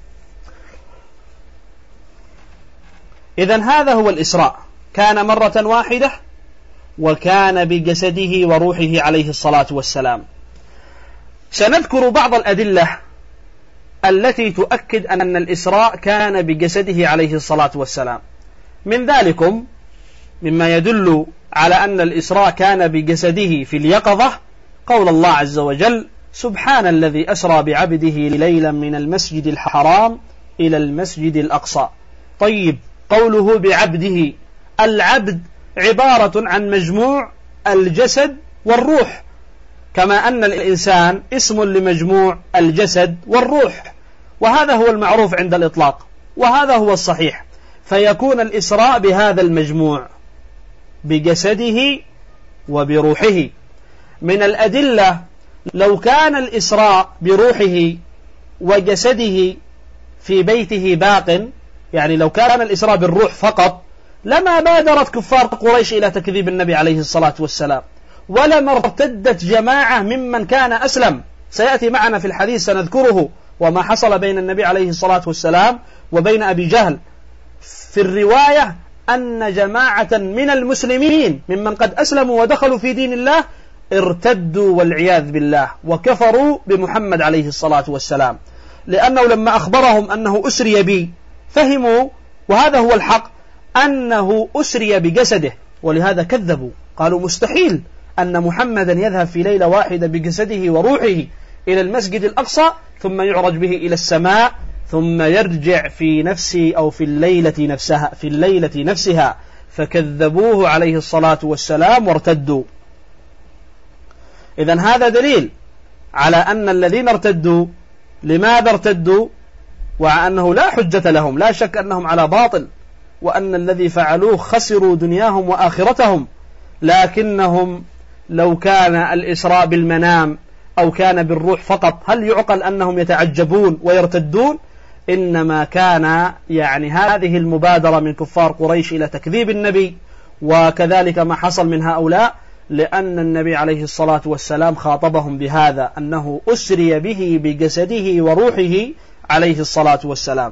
إذن هذا هو الإسراء، كان مرة واحدة وكان بجسده وروحه عليه الصلاة والسلام. سنذكر بعض الأدلة التي تؤكد أن الإسراء كان بجسده عليه الصلاة والسلام. من ذلكم مما يدل على أن الإسراء كان بجسده في اليقظة قول الله عز وجل: سبحان الذي أسرى بعبده ليلا من المسجد الحرام إلى المسجد الأقصى. طيب، قوله بعبده، العبد عبارة عن مجموع الجسد والروح، كما أن الإنسان اسم لمجموع الجسد والروح، وهذا هو المعروف عند الإطلاق، وهذا هو الصحيح. فيكون الإسراء بهذا المجموع بجسده وبروحه. من الأدلة لو كان الإسراء بروحه وجسده في بيته باق، يعني لو كان الإسراء بالروح فقط، لما بادرت كفار قريش إلى تكذيب النبي عليه الصلاة والسلام، ولما ارتدت جماعة ممن كان أسلم. سيأتي معنا في الحديث سنذكره وما حصل بين النبي عليه الصلاة والسلام وبين أبي جهل. في الرواية أن جماعة من المسلمين ممن قد أسلموا ودخلوا في دين الله ارتدوا والعياذ بالله وكفروا بمحمد عليه الصلاة والسلام، لأنه لما أخبرهم أنه أسري بي فهموا، وهذا هو الحق، أنه أسري بجسده، ولهذا كذبوا. قالوا مستحيل أن محمدا يذهب في ليلة واحدة بجسده وروحه إلى المسجد الأقصى ثم يعرج به إلى السماء ثم يرجع في نفسه أو في الليلة نفسها في الليلة نفسها فكذبوه عليه الصلاة والسلام وارتدوا. إذن هذا دليل على أن الذين ارتدوا لماذا ارتدوا، وأنه لا حجة لهم، لا شك أنهم على باطل، وأن الذي فعلوه خسروا دنياهم وآخرتهم. لكنهم لو كان الإسراء بالمنام أو كان بالروح فقط، هل يعقل أنهم يتعجبون ويرتدون؟ إنما كان يعني هذه المبادرة من كفار قريش إلى تكذيب النبي، وكذلك ما حصل من هؤلاء، لأن النبي عليه الصلاة والسلام خاطبهم بهذا، أنه أسري به بجسده وروحه عليه الصلاة والسلام.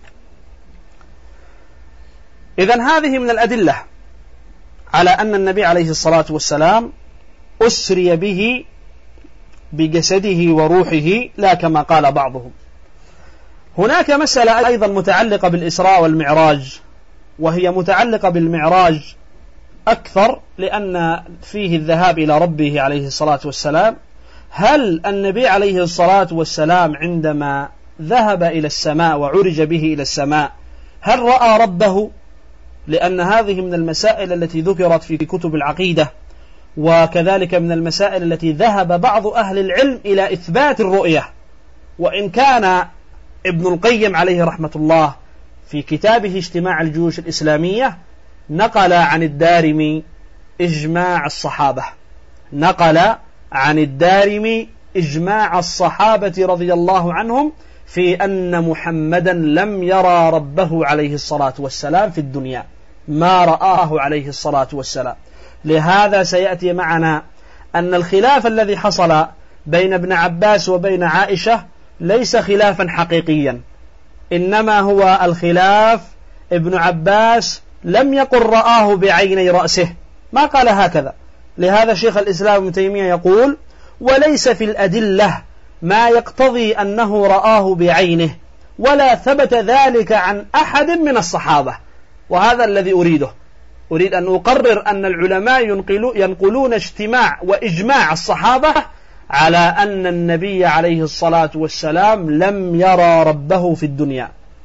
إذن هذه من الأدلة على أن النبي عليه الصلاة والسلام أسري به بجسده وروحه، لا كما قال بعضهم. هناك مسألة أيضا متعلقة بالإسراء والمعراج، وهي متعلقة بالمعراج أكثر لأن فيه الذهاب إلى ربه عليه الصلاة والسلام. هل النبي عليه الصلاة والسلام عندما ذهب إلى السماء وعرج به إلى السماء هل رأى ربه؟ لأن هذه من المسائل التي ذكرت في كتب العقيدة، وكذلك من المسائل التي ذهب بعض أهل العلم إلى إثبات الرؤية. وإن كان ابن القيم عليه رحمة الله في كتابه اجتماع الجيوش الإسلامية نقل عن الدارمي إجماع الصحابة نقل عن الدارمي إجماع الصحابة رضي الله عنهم في أن محمدا لم يرى ربه عليه الصلاة والسلام في الدنيا، ما رآه عليه الصلاة والسلام. لهذا سيأتي معنا أن الخلاف الذي حصل بين ابن عباس وبين عائشة ليس خلافا حقيقيا، إنما هو الخلاف ابن عباس لم يقل رآه بعيني رأسه، ما قال هكذا. لهذا شيخ الإسلام ابن تيمية يقول: وليس في الأدلة ما يقتضي أنه رآه بعينه، ولا ثبت ذلك عن أحد من الصحابة. وهذا الذي أريده، أريد أن أقرر أن العلماء ينقلون اجتماع وإجماع الصحابة على أن النبي عليه الصلاة والسلام لم يرى ربه في الدنيا،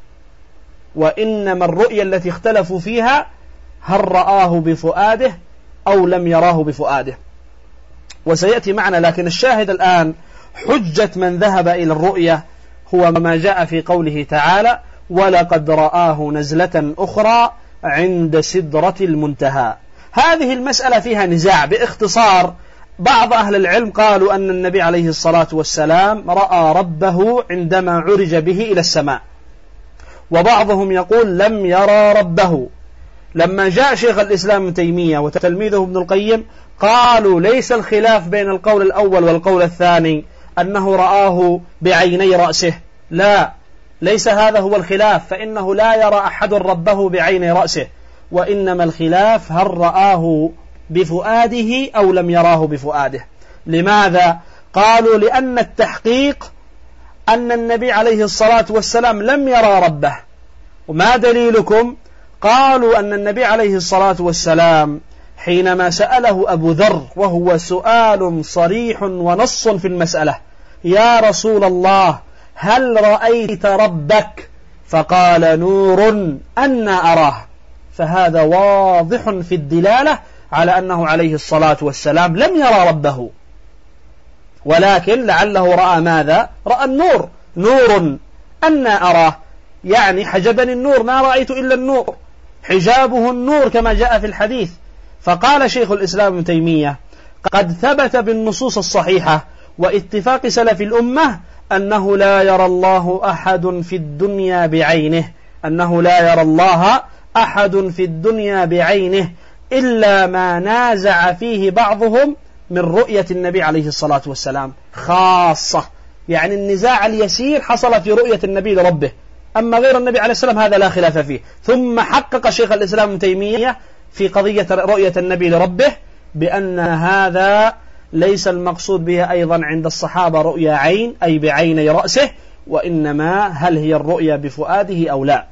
وإنما الرؤية التي اختلفوا فيها هل رآه بفؤاده أو لم يراه بفؤاده، وسيأتي معنا. لكن الشاهد الآن حجة من ذهب إلى الرؤية هو ما جاء في قوله تعالى: ولقد رآه نزلة أخرى عند سدرة المنتهى. هذه المسألة فيها نزاع. باختصار بعض أهل العلم قالوا أن النبي عليه الصلاة والسلام رأى ربه عندما عرج به إلى السماء، وبعضهم يقول لم يرى ربه. لما جاء شيخ الإسلام ابن تيمية وتلميذه ابن القيم قالوا ليس الخلاف بين القول الأول والقول الثاني أنه رآه بعيني رأسه، لا، ليس هذا هو الخلاف، فإنه لا يرى أحد ربه بعين رأسه، وإنما الخلاف هل رآه بفؤاده أو لم يراه بفؤاده. لماذا؟ قالوا لأن التحقيق أن النبي عليه الصلاة والسلام لم يرى ربه. وما دليلكم؟ قالوا أن النبي عليه الصلاة والسلام حينما سأله أبو ذر، وهو سؤال صريح ونص في المسألة: يا رسول الله هل رأيت ربك؟ فقال: نور أنا أراه. فهذا واضح في الدلالة على أنه عليه الصلاة والسلام لم يرى ربه، ولكن لعله رأى ماذا؟ رأى النور. نور أنا أراه، يعني حجبني النور، ما رأيت إلا النور، حجابه النور كما جاء في الحديث. فقال شيخ الإسلام ابن تيمية: قد ثبت بالنصوص الصحيحة واتفاق سلف الأمة أنه لا يرى الله أحد في الدنيا بعينه، أنه لا يرى الله أحد في الدنيا بعينه إلا ما نازع فيه بعضهم من رؤية النبي عليه الصلاة والسلام خاصة، يعني النزاع اليسير حصل في رؤية النبي لربه، أما غير النبي عليه السلام هذا لا خلاف فيه. ثم حقق شيخ الإسلام ابن تيمية في قضية رؤية النبي لربه بأن هذا ليس المقصود به أيضا عند الصحابة رؤيا عين أي بعيني رأسه، وإنما هل هي الرؤيا بفؤاده أو لا.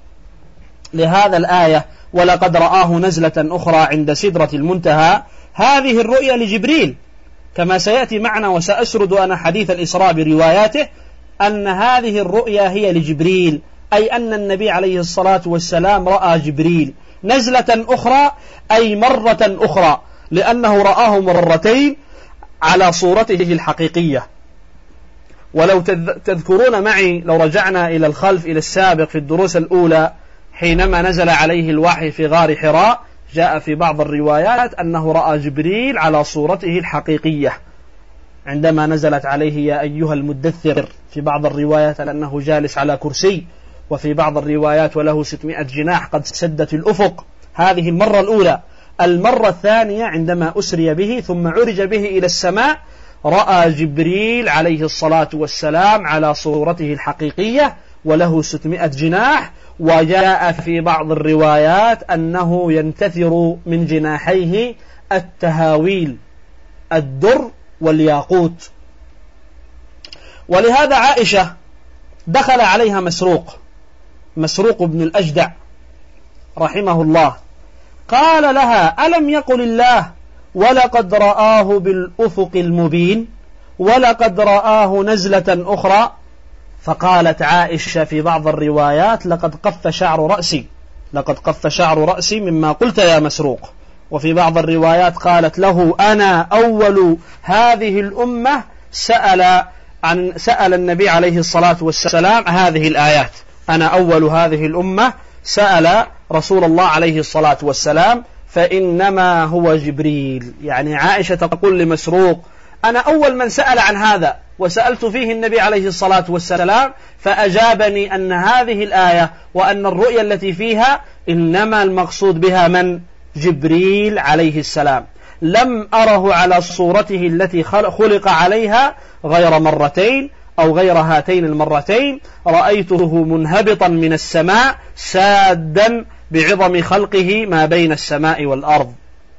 لهذا الآية: ولقد رآه نزلة أخرى عند سدرة المنتهى، هذه الرؤيا لجبريل كما سيأتي معنا، وسأسرد أنا حديث الإسراء برواياته، أن هذه الرؤيا هي لجبريل، أي أن النبي عليه الصلاة والسلام رأى جبريل. نزلة أخرى أي مرة أخرى، لأنه رآه مرتين على صورته الحقيقية. ولو تذكرون معي، لو رجعنا إلى الخلف إلى السابق في الدروس الأولى، حينما نزل عليه الوحي في غار حراء، جاء في بعض الروايات أنه رأى جبريل على صورته الحقيقية عندما نزلت عليه يا أيها المدثر، في بعض الروايات أنه جالس على كرسي، وفي بعض الروايات وله ستمائة جناح قد سدت الأفق. هذه المرة الأولى. المرة الثانية عندما أسري به ثم عرج به إلى السماء، رأى جبريل عليه الصلاة والسلام على صورته الحقيقية وله ستمائة جناح، وجاء في بعض الروايات أنه ينتثر من جناحيه التهاويل، الدر والياقوت. ولهذا عائشة دخل عليها مسروق مسروق بن الأجدع رحمه الله، قال لها: ألم يقل الله ولقد رآه بالأفق المبين ولقد رآه نزلة أخرى؟ فقالت عائشة في بعض الروايات: لقد قف شعر رأسي لقد قف شعر رأسي مما قلت يا مسروق. وفي بعض الروايات قالت له: أنا أول هذه الأمة سأل عن سأل النبي عليه الصلاة والسلام هذه الآيات، أنا أول هذه الأمة سأل رسول الله عليه الصلاة والسلام فإنما هو جبريل. يعني عائشة تقول لمسروق: أنا أول من سأل عن هذا، وسألت فيه النبي عليه الصلاة والسلام فأجابني أن هذه الآية وأن الرؤيا التي فيها إنما المقصود بها من؟ جبريل عليه السلام. لم أره على صورته التي خلق عليها غير مرتين أو غير هاتين المرتين، رأيته منهبطا من السماء سادا بعظم خلقه ما بين السماء والأرض.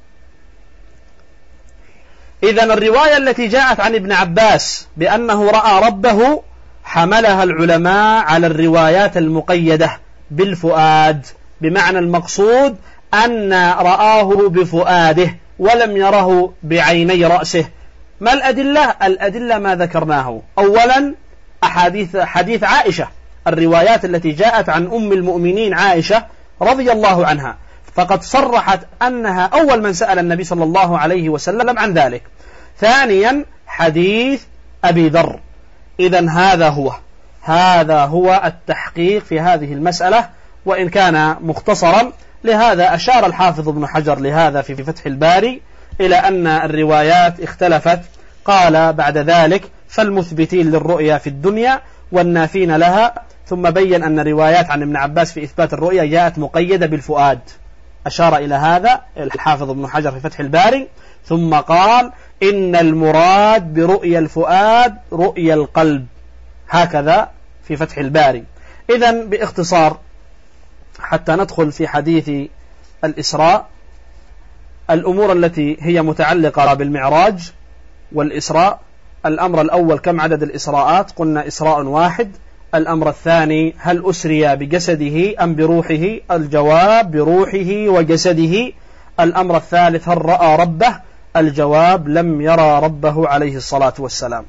إذن الرواية التي جاءت عن ابن عباس بأنه رأى ربه حملها العلماء على الروايات المقيدة بالفؤاد، بمعنى المقصود أن رآه بفؤاده ولم يره بعيني رأسه. ما الأدلة؟ الأدلة ما ذكرناه. أولا أحاديث حديث عائشة، الروايات التي جاءت عن أم المؤمنين عائشة رضي الله عنها، فقد صرحت أنها أول من سأل النبي صلى الله عليه وسلم عن ذلك. ثانيا حديث أبي ذر. إذن هذا هو هذا هو التحقيق في هذه المسألة، وإن كان مختصرا. لهذا أشار الحافظ ابن حجر لهذا في فتح الباري إلى أن الروايات اختلفت. قال بعد ذلك: فالمثبتين للرؤيا في الدنيا والنافين لها. ثم بين أن روايات عن ابن عباس في إثبات الرؤيا جاءت مقيدة بالفؤاد، أشار إلى هذا الحافظ ابن حجر في فتح الباري. ثم قال: إن المراد برؤيا الفؤاد رؤيا القلب، هكذا في فتح الباري. إذن باختصار حتى ندخل في حديث الإسراء، الأمور التي هي متعلقة بالمعراج والإسراء. الأمر الأول: كم عدد الإسراءات؟ قلنا إسراء واحد. الأمر الثاني: هل أسري بجسده أم بروحه؟ الجواب: بروحه وجسده. الأمر الثالث: هل رأى ربه؟ الجواب: لم يرى ربه عليه الصلاة والسلام.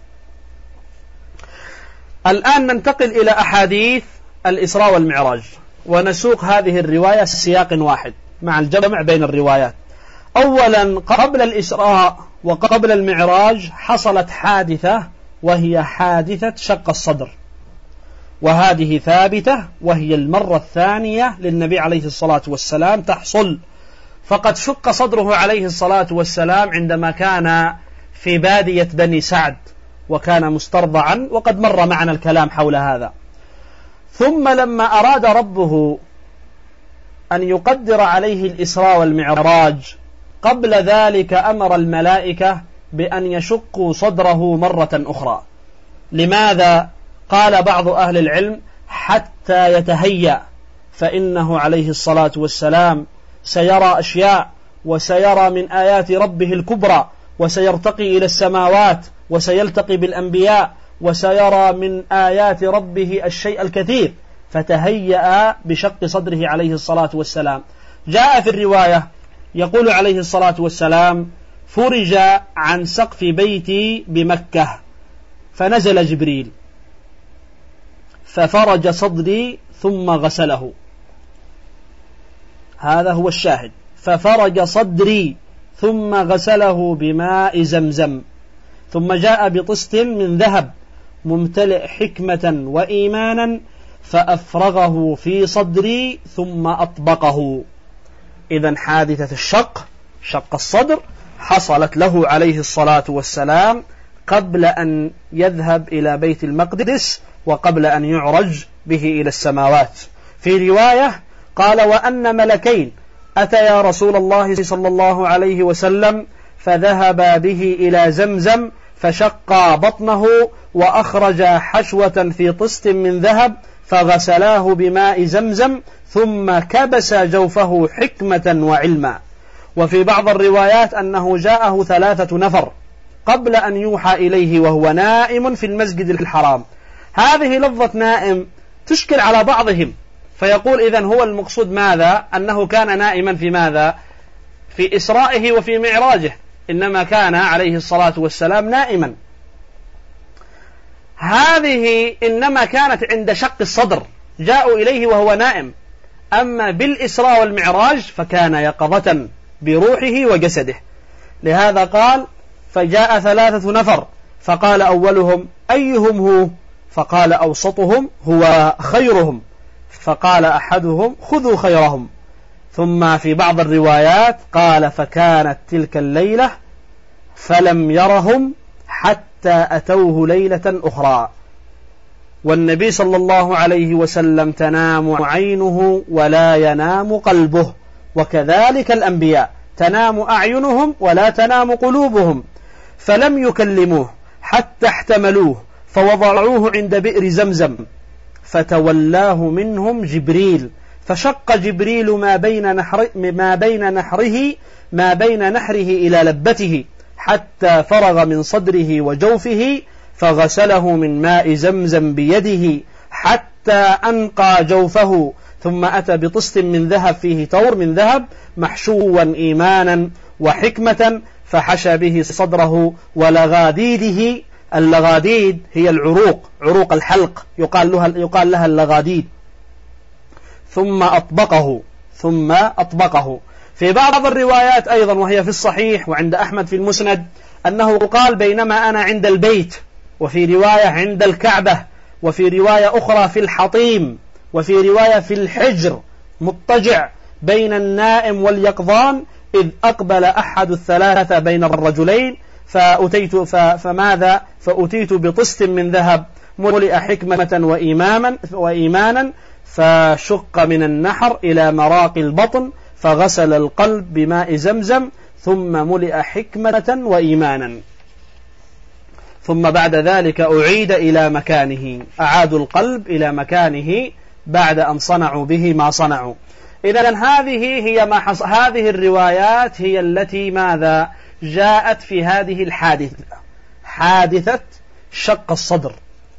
الآن ننتقل إلى أحاديث الإسراء والمعراج، ونسوق هذه الرواية سياق واحد مع الجمع بين الروايات. أولا، قبل الإسراء وقبل المعراج حصلت حادثة، وهي حادثة شق الصدر، وهذه ثابتة، وهي المرة الثانية للنبي عليه الصلاة والسلام تحصل. فقد شق صدره عليه الصلاة والسلام عندما كان في بادية بني سعد، وكان مسترضعا، وقد مر معنا الكلام حول هذا. ثم لما أراد ربه أن يقدر عليه الإسراء والمعراج، قبل ذلك أمر الملائكة بأن يشقوا صدره مرة أخرى. لماذا؟ قال بعض أهل العلم: حتى يتهيأ، فإنه عليه الصلاة والسلام سيرى أشياء، وسيرى من آيات ربه الكبرى، وسيرتقي إلى السماوات، وسيلتقي بالأنبياء، وسيرى من آيات ربه الشيء الكثير، فتهيأ بشق صدره عليه الصلاة والسلام. جاء في الرواية يقول عليه الصلاة والسلام: فرج عن سقف بيتي بمكة، فنزل جبريل ففرج صدري ثم غسله. هذا هو الشاهد: ففرج صدري ثم غسله بماء زمزم، ثم جاء بطست من ذهب ممتلئ حكمة وإيمانا فأفرغه في صدري ثم أطبقه. إذن حادثة الشق، شق الصدر، حصلت له عليه الصلاة والسلام قبل أن يذهب إلى بيت المقدس، وقبل أن يعرج به إلى السماوات. في رواية قال: وأن ملكين أتيا رسول الله صلى الله عليه وسلم فذهبا به إلى زمزم، فشقا بطنه وأخرج حشوة في طست من ذهب فغسلاه بماء زمزم، ثم كبس جوفه حكمة وعلما. وفي بعض الروايات أنه جاءه ثلاثة نفر قبل أن يوحى إليه وهو نائم في المسجد الحرام. هذه لفظة نائم تشكل على بعضهم، فيقول: إذن هو المقصود ماذا؟ أنه كان نائما في ماذا؟ في إسرائه وفي معراجه، إنما كان عليه الصلاة والسلام نائما. هذه إنما كانت عند شق الصدر، جاءوا إليه وهو نائم. أما بالإسراء والمعراج فكان يقظة بروحه وجسده. لهذا قال: فجاء ثلاثة نفر، فقال أولهم: أيهم هو؟ فقال: أوسطهم هو خيرهم. فقال أحدهم: خذوا خيرهم. ثم في بعض الروايات قال: فكانت تلك الليلة فلم يرهم حتى أتوه ليلة أخرى. والنبي صلى الله عليه وسلم تنام عينه ولا ينام قلبه، وكذلك الأنبياء تنام أعينهم ولا تنام قلوبهم. فلم يكلموه حتى احتملوه فوضعوه عند بئر زمزم، فتولاه منهم جبريل، فشق جبريل ما بين نحر ما بين نحره ما بين نحره إلى لبته، حتى فرغ من صدره وجوفه، فغسله من ماء زمزم بيده حتى أنقى جوفه، ثم أتى بطست من ذهب فيه تور من ذهب محشوا إيمانا وحكمة، فحشى به صدره ولغاديده. اللغاديد هي العروق، عروق الحلق، يقال لها, يقال لها اللغاديد. ثم أطبقه ثم أطبقه في بعض الروايات أيضا، وهي في الصحيح وعند أحمد في المسند، أنه قال: بينما أنا عند البيت، وفي رواية عند الكعبة، وفي رواية أخرى في الحطيم، وفي رواية في الحجر، مضطجع بين النائم واليقظان، إذ أقبل أحد الثلاثة بين الرجلين، فأتيت فماذا فأتيت بطست من ذهب ملئ حكمة وإيمانا وإيمانا فشق من النحر إلى مراق البطن، فغسل القلب بماء زمزم، ثم ملئ حكمة وإيمانا. ثم بعد ذلك أعيد إلى مكانه، أعادوا القلب إلى مكانه بعد أن صنعوا به ما صنعوا. إذن هذه هي ما حص... هذه الروايات هي التي ماذا جاءت في هذه الحادثة، حادثة شق الصدر.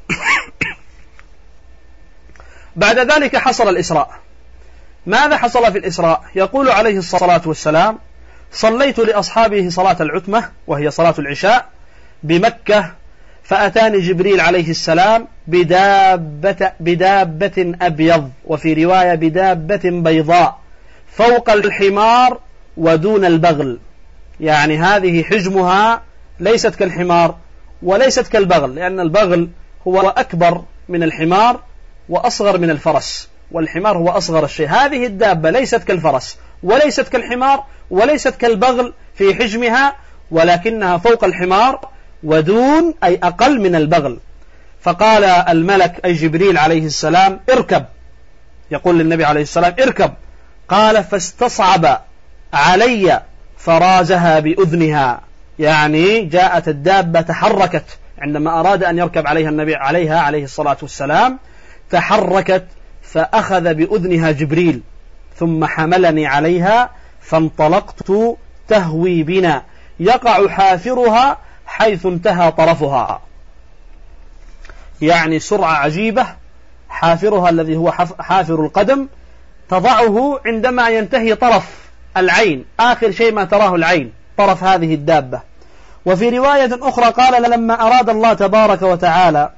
بعد ذلك حصل الإسراء. ماذا حصل في الإسراء؟ يقول عليه الصلاة والسلام: صليت لأصحابه صلاة العتمة وهي صلاة العشاء بمكة، فأتاني جبريل عليه السلام بدابة, بدابة أبيض، وفي رواية بدابة بيضاء فوق الحمار ودون البغل، يعني هذه حجمها ليست كالحمار وليست كالبغل، لأن البغل هو أكبر من الحمار وأصغر من الفرس، والحمار هو أصغر الشيء. هذه الدابة ليست كالفرس وليست كالحمار وليست كالبغل في حجمها، ولكنها فوق الحمار ودون أي أقل من البغل. فقال الملك أي جبريل عليه السلام: اركب. يقول للنبي عليه السلام: اركب. قال: فاستصعب علي فرازها بأذنها، يعني جاءت الدابة تحركت عندما أراد أن يركب عليها النبي عليها عليه الصلاة والسلام، تحركت فأخذ بأذنها جبريل ثم حملني عليها فانطلقت تهوي بنا يقع حافرها حيث انتهى طرفها، يعني سرعة عجيبة. حافرها الذي هو حافر القدم تضعه عندما ينتهي طرف العين، آخر شيء ما تراه العين طرف هذه الدابة. وفي رواية أخرى قال: لما أراد الله تبارك وتعالى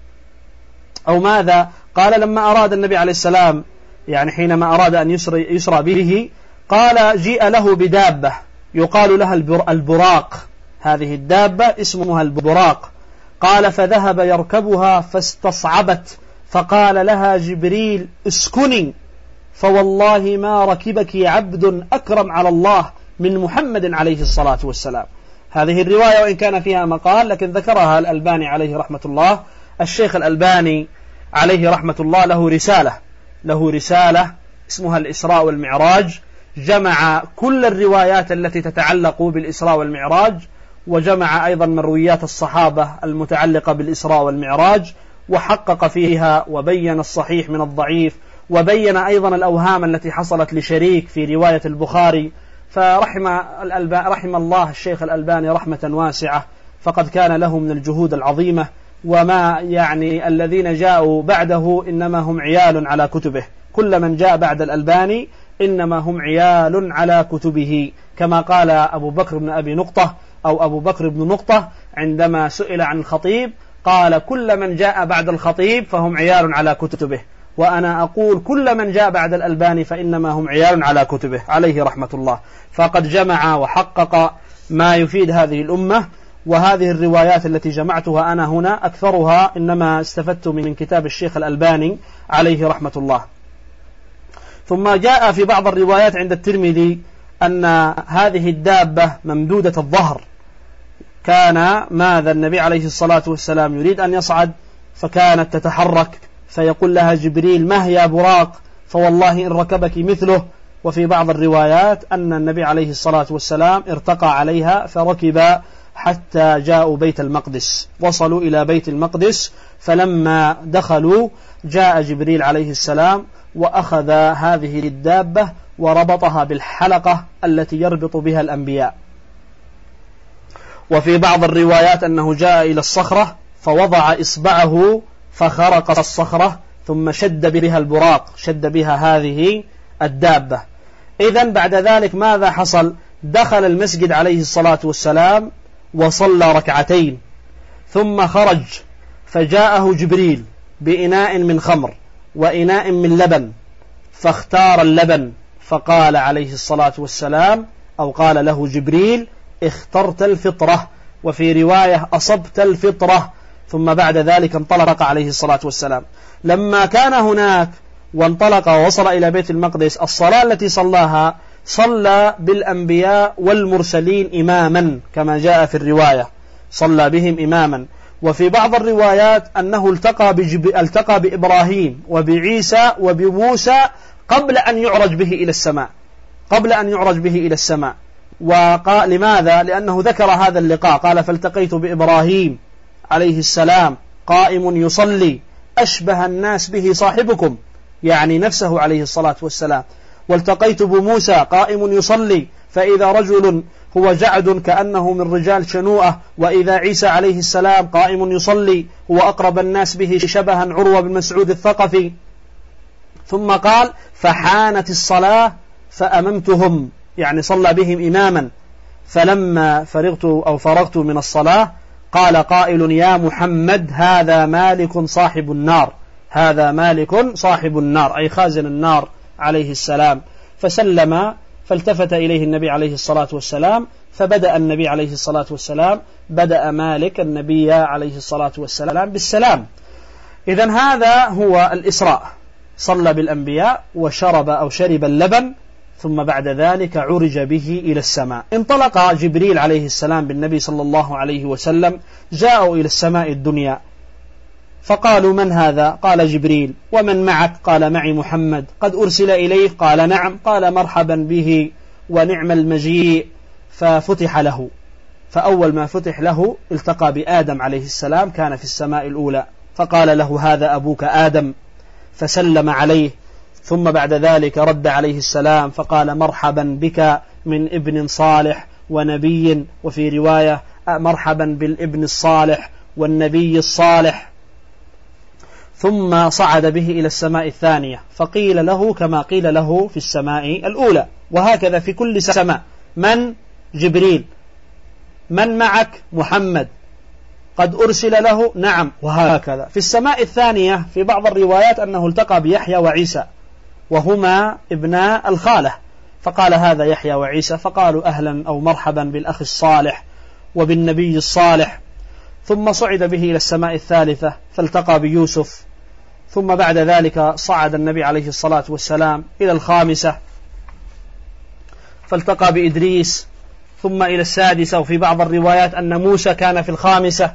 أو ماذا قال لما أراد النبي عليه السلام، يعني حينما أراد أن يسرى, يسرى به، قال: جيء له بدابة يقال لها البراق، هذه الدابة اسمها البراق. قال: فذهب يركبها فاستصعبت، فقال لها جبريل: اسكني، فوالله ما ركبك عبد أكرم على الله من محمد عليه الصلاة والسلام. هذه الرواية وإن كان فيها مقال لكن ذكرها الألباني عليه رحمة الله. الشيخ الألباني عليه رحمة الله له رسالة له رسالة اسمها الإسراء والمعراج، جمع كل الروايات التي تتعلق بالإسراء والمعراج، وجمع أيضا مرويات الصحابة المتعلقة بالإسراء والمعراج، وحقق فيها وبين الصحيح من الضعيف، وبين أيضا الأوهام التي حصلت لشريك في رواية البخاري. فرحم رحم الله الشيخ الألباني رحمة واسعة، فقد كان له من الجهود العظيمة، وما يعني الذين جاءوا بعده إنما هم عيال على كتبه، كل من جاء بعد الألباني إنما هم عيال على كتبه، كما قال أبو بكر بن أبي نقطة أو أبو بكر بن نقطة عندما سئل عن الخطيب، قال: كل من جاء بعد الخطيب فهم عيال على كتبه، وأنا أقول كل من جاء بعد الألباني فإنما هم عيال على كتبه عليه رحمة الله. فقد جمع وحقق ما يفيد هذه الأمة. وهذه الروايات التي جمعتها أنا هنا أكثرها إنما استفدت من كتاب الشيخ الألباني عليه رحمة الله. ثم جاء في بعض الروايات عند الترمذي أن هذه الدابة ممدودة الظهر، كان ماذا النبي عليه الصلاة والسلام يريد أن يصعد فكانت تتحرك، فيقول لها جبريل: ما هي براق، فوالله إن ركبك مثله. وفي بعض الروايات أن النبي عليه الصلاة والسلام ارتقى عليها فركب حتى جاءوا بيت المقدس، وصلوا إلى بيت المقدس، فلما دخلوا جاء جبريل عليه السلام وأخذ هذه الدابة وربطها بالحلقة التي يربط بها الأنبياء. وفي بعض الروايات أنه جاء إلى الصخرة فوضع إصبعه فخرق الصخرة ثم شد بها البراق، شد بها هذه الدابة. إذن بعد ذلك ماذا حصل؟ دخل المسجد عليه الصلاة والسلام وصلى ركعتين، ثم خرج فجاءه جبريل بإناء من خمر وإناء من لبن، فاختار اللبن، فقال عليه الصلاة والسلام أو قال له جبريل: اخترت الفطرة، وفي رواية أصبت الفطرة. ثم بعد ذلك انطلق عليه الصلاة والسلام. لما كان هناك وانطلق ووصل إلى بيت المقدس، الصلاة التي صلاها صلى بالأنبياء والمرسلين إماما كما جاء في الرواية، صلى بهم إماما. وفي بعض الروايات أنه التقى, بجب... التقى بإبراهيم وبعيسى وبموسى قبل أن يعرج به إلى السماء قبل أن يعرج به إلى السماء. وقال لماذا؟ لأنه ذكر هذا اللقاء، قال: فالتقيت بإبراهيم عليه السلام قائم يصلي أشبه الناس به صاحبكم، يعني نفسه عليه الصلاة والسلام، والتقيت بموسى قائم يصلي فإذا رجل هو جعد كأنه من رجال شنوءة، وإذا عيسى عليه السلام قائم يصلي هو أقرب الناس به شبها عروة بن مسعود الثقفي. ثم قال فحانت الصلاة فأممتهم، يعني صلى بهم إماما، فلما فرغت أو فرغت من الصلاة قال قائل يا محمد هذا مالك صاحب النار، هذا مالك صاحب النار أي خازن النار عليه السلام. فسلم، فالتفت إليه النبي عليه الصلاة والسلام، فبدأ النبي عليه الصلاة والسلام بدأ مالك النبي عليه الصلاة والسلام بالسلام. إذن هذا هو الإسراء، صلى بالأنبياء وشرب أو شرب اللبن، ثم بعد ذلك عرج به إلى السماء. انطلق جبريل عليه السلام بالنبي صلى الله عليه وسلم، جاءوا إلى السماء الدنيا فقالوا من هذا؟ قال جبريل. ومن معك؟ قال معي محمد. قد أرسل إليه؟ قال نعم. قال مرحبا به ونعم المجيء. ففتح له، فأول ما فتح له التقى بآدم عليه السلام، كان في السماء الأولى، فقال له هذا أبوك آدم، فسلم عليه. ثم بعد ذلك رد عليه السلام فقال مرحبا بك من ابن صالح ونبي، وفي رواية مرحبا بالابن الصالح والنبي الصالح. ثم صعد به إلى السماء الثانية فقيل له كما قيل له في السماء الأولى، وهكذا في كل سماء. من؟ جبريل. من معك؟ محمد. قد أرسل له؟ نعم. وهكذا في السماء الثانية في بعض الروايات أنه التقى بيحيى وعيسى وهما ابناء الخالة، فقال هذا يحيى وعيسى، فقالوا أهلا أو مرحبا بالأخ الصالح وبالنبي الصالح. ثم صعد به إلى السماء الثالثة فالتقى بيوسف. ثم بعد ذلك صعد النبي عليه الصلاة والسلام إلى الخامسة فالتقى بإدريس. ثم إلى السادسة، وفي بعض الروايات أن موسى كان في الخامسة،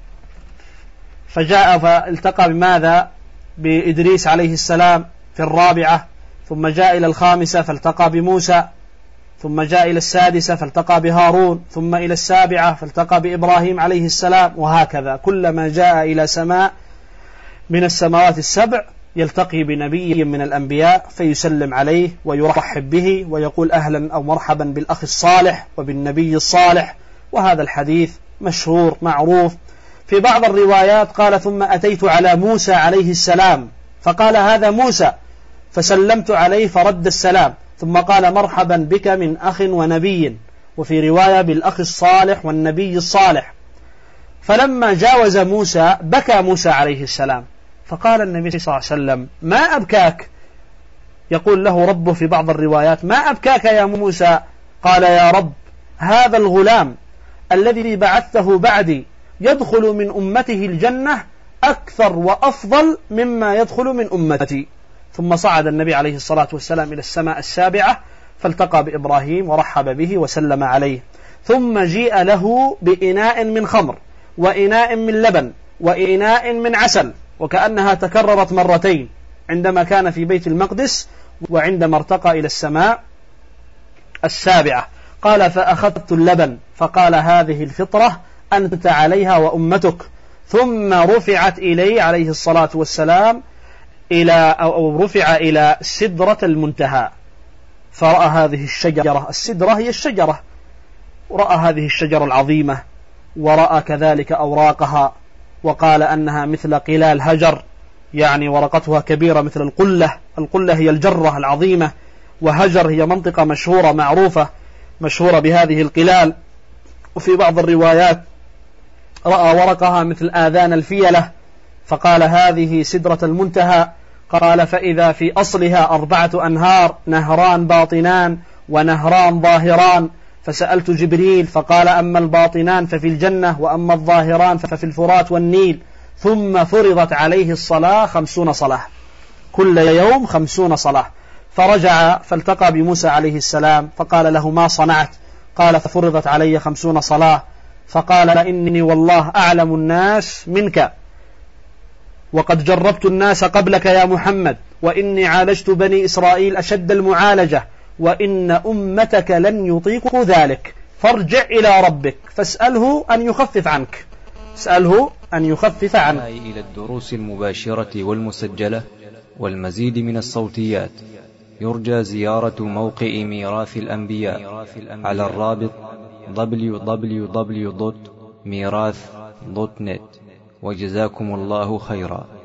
فجاء فالتقى بماذا؟ بإدريس عليه السلام في الرابعة. ثم جاء إلى الخامسة فالتقى بموسى. ثم جاء إلى السادسة فالتقى بهارون. ثم إلى السابعة فالتقى بإبراهيم عليه السلام. وهكذا كلما جاء إلى سماء من السماوات السبع يلتقي بنبي من الأنبياء فيسلم عليه ويرحب به ويقول أهلا أو مرحبا بالأخ الصالح وبالنبي الصالح. وهذا الحديث مشهور معروف. في بعض الروايات قال ثم أتيت على موسى عليه السلام فقال هذا موسى، فسلمت عليه فرد السلام، ثم قال مرحبا بك من أخ ونبي، وفي رواية بالأخ الصالح والنبي الصالح. فلما جاوز موسى بكى موسى عليه السلام، فقال النبي صلى الله عليه وسلم ما أبكاك؟ يقول له ربه في بعض الروايات ما أبكاك يا موسى؟ قال يا رب هذا الغلام الذي بعثته بعدي يدخل من أمته الجنة أكثر وأفضل مما يدخل من أمتي. ثم صعد النبي عليه الصلاة والسلام إلى السماء السابعة فالتقى بإبراهيم ورحب به وسلم عليه. ثم جيء له بإناء من خمر وإناء من لبن وإناء من عسل، وكأنها تكررت مرتين عندما كان في بيت المقدس وعندما ارتقى إلى السماء السابعة. قال فأخذت اللبن فقال هذه الفطرة أنت عليها وأمتك. ثم رفعت إليه عليه الصلاة والسلام إلى أو رفع إلى سدرة المنتهى، فرأى هذه الشجرة، السدرة هي الشجرة، رأى هذه الشجرة العظيمة ورأى كذلك أوراقها، وقال أنها مثل قلال هجر، يعني ورقتها كبيرة مثل القلة. القلة هي الجرة العظيمة، وهجر هي منطقة مشهورة معروفة مشهورة بهذه القلال. وفي بعض الروايات رأى ورقها مثل آذان الفيلة، فقال هذه سدرة المنتهى. قال فإذا في أصلها أربعة أنهار، نهران باطنان ونهران ظاهران. فسألت جبريل فقال أما الباطنان ففي الجنة وأما الظاهران ففي الفرات والنيل. ثم فرضت عليه الصلاة خمسون صلاة، كل يوم خمسون صلاة. فرجع فالتقى بموسى عليه السلام فقال له ما صنعت؟ قال ففرضت علي خمسون صلاة. فقال إني والله أعلم الناس منك، وقد جربت الناس قبلك يا محمد، وإني عالجت بني إسرائيل أشد المعالجة، وإن أمتك لن يطيقوا ذلك، فارجع إلى ربك فاسأله أن يخفف عنك، اسأله أن يخفف عنك. إلى الدروس المباشرة والمسجلة والمزيد من الصوتيات يرجى زيارة موقع ميراث الأنبياء على الرابط دبليو دبليو دبليو دوت ميراث دوت نت. وجزاكم الله خيرا.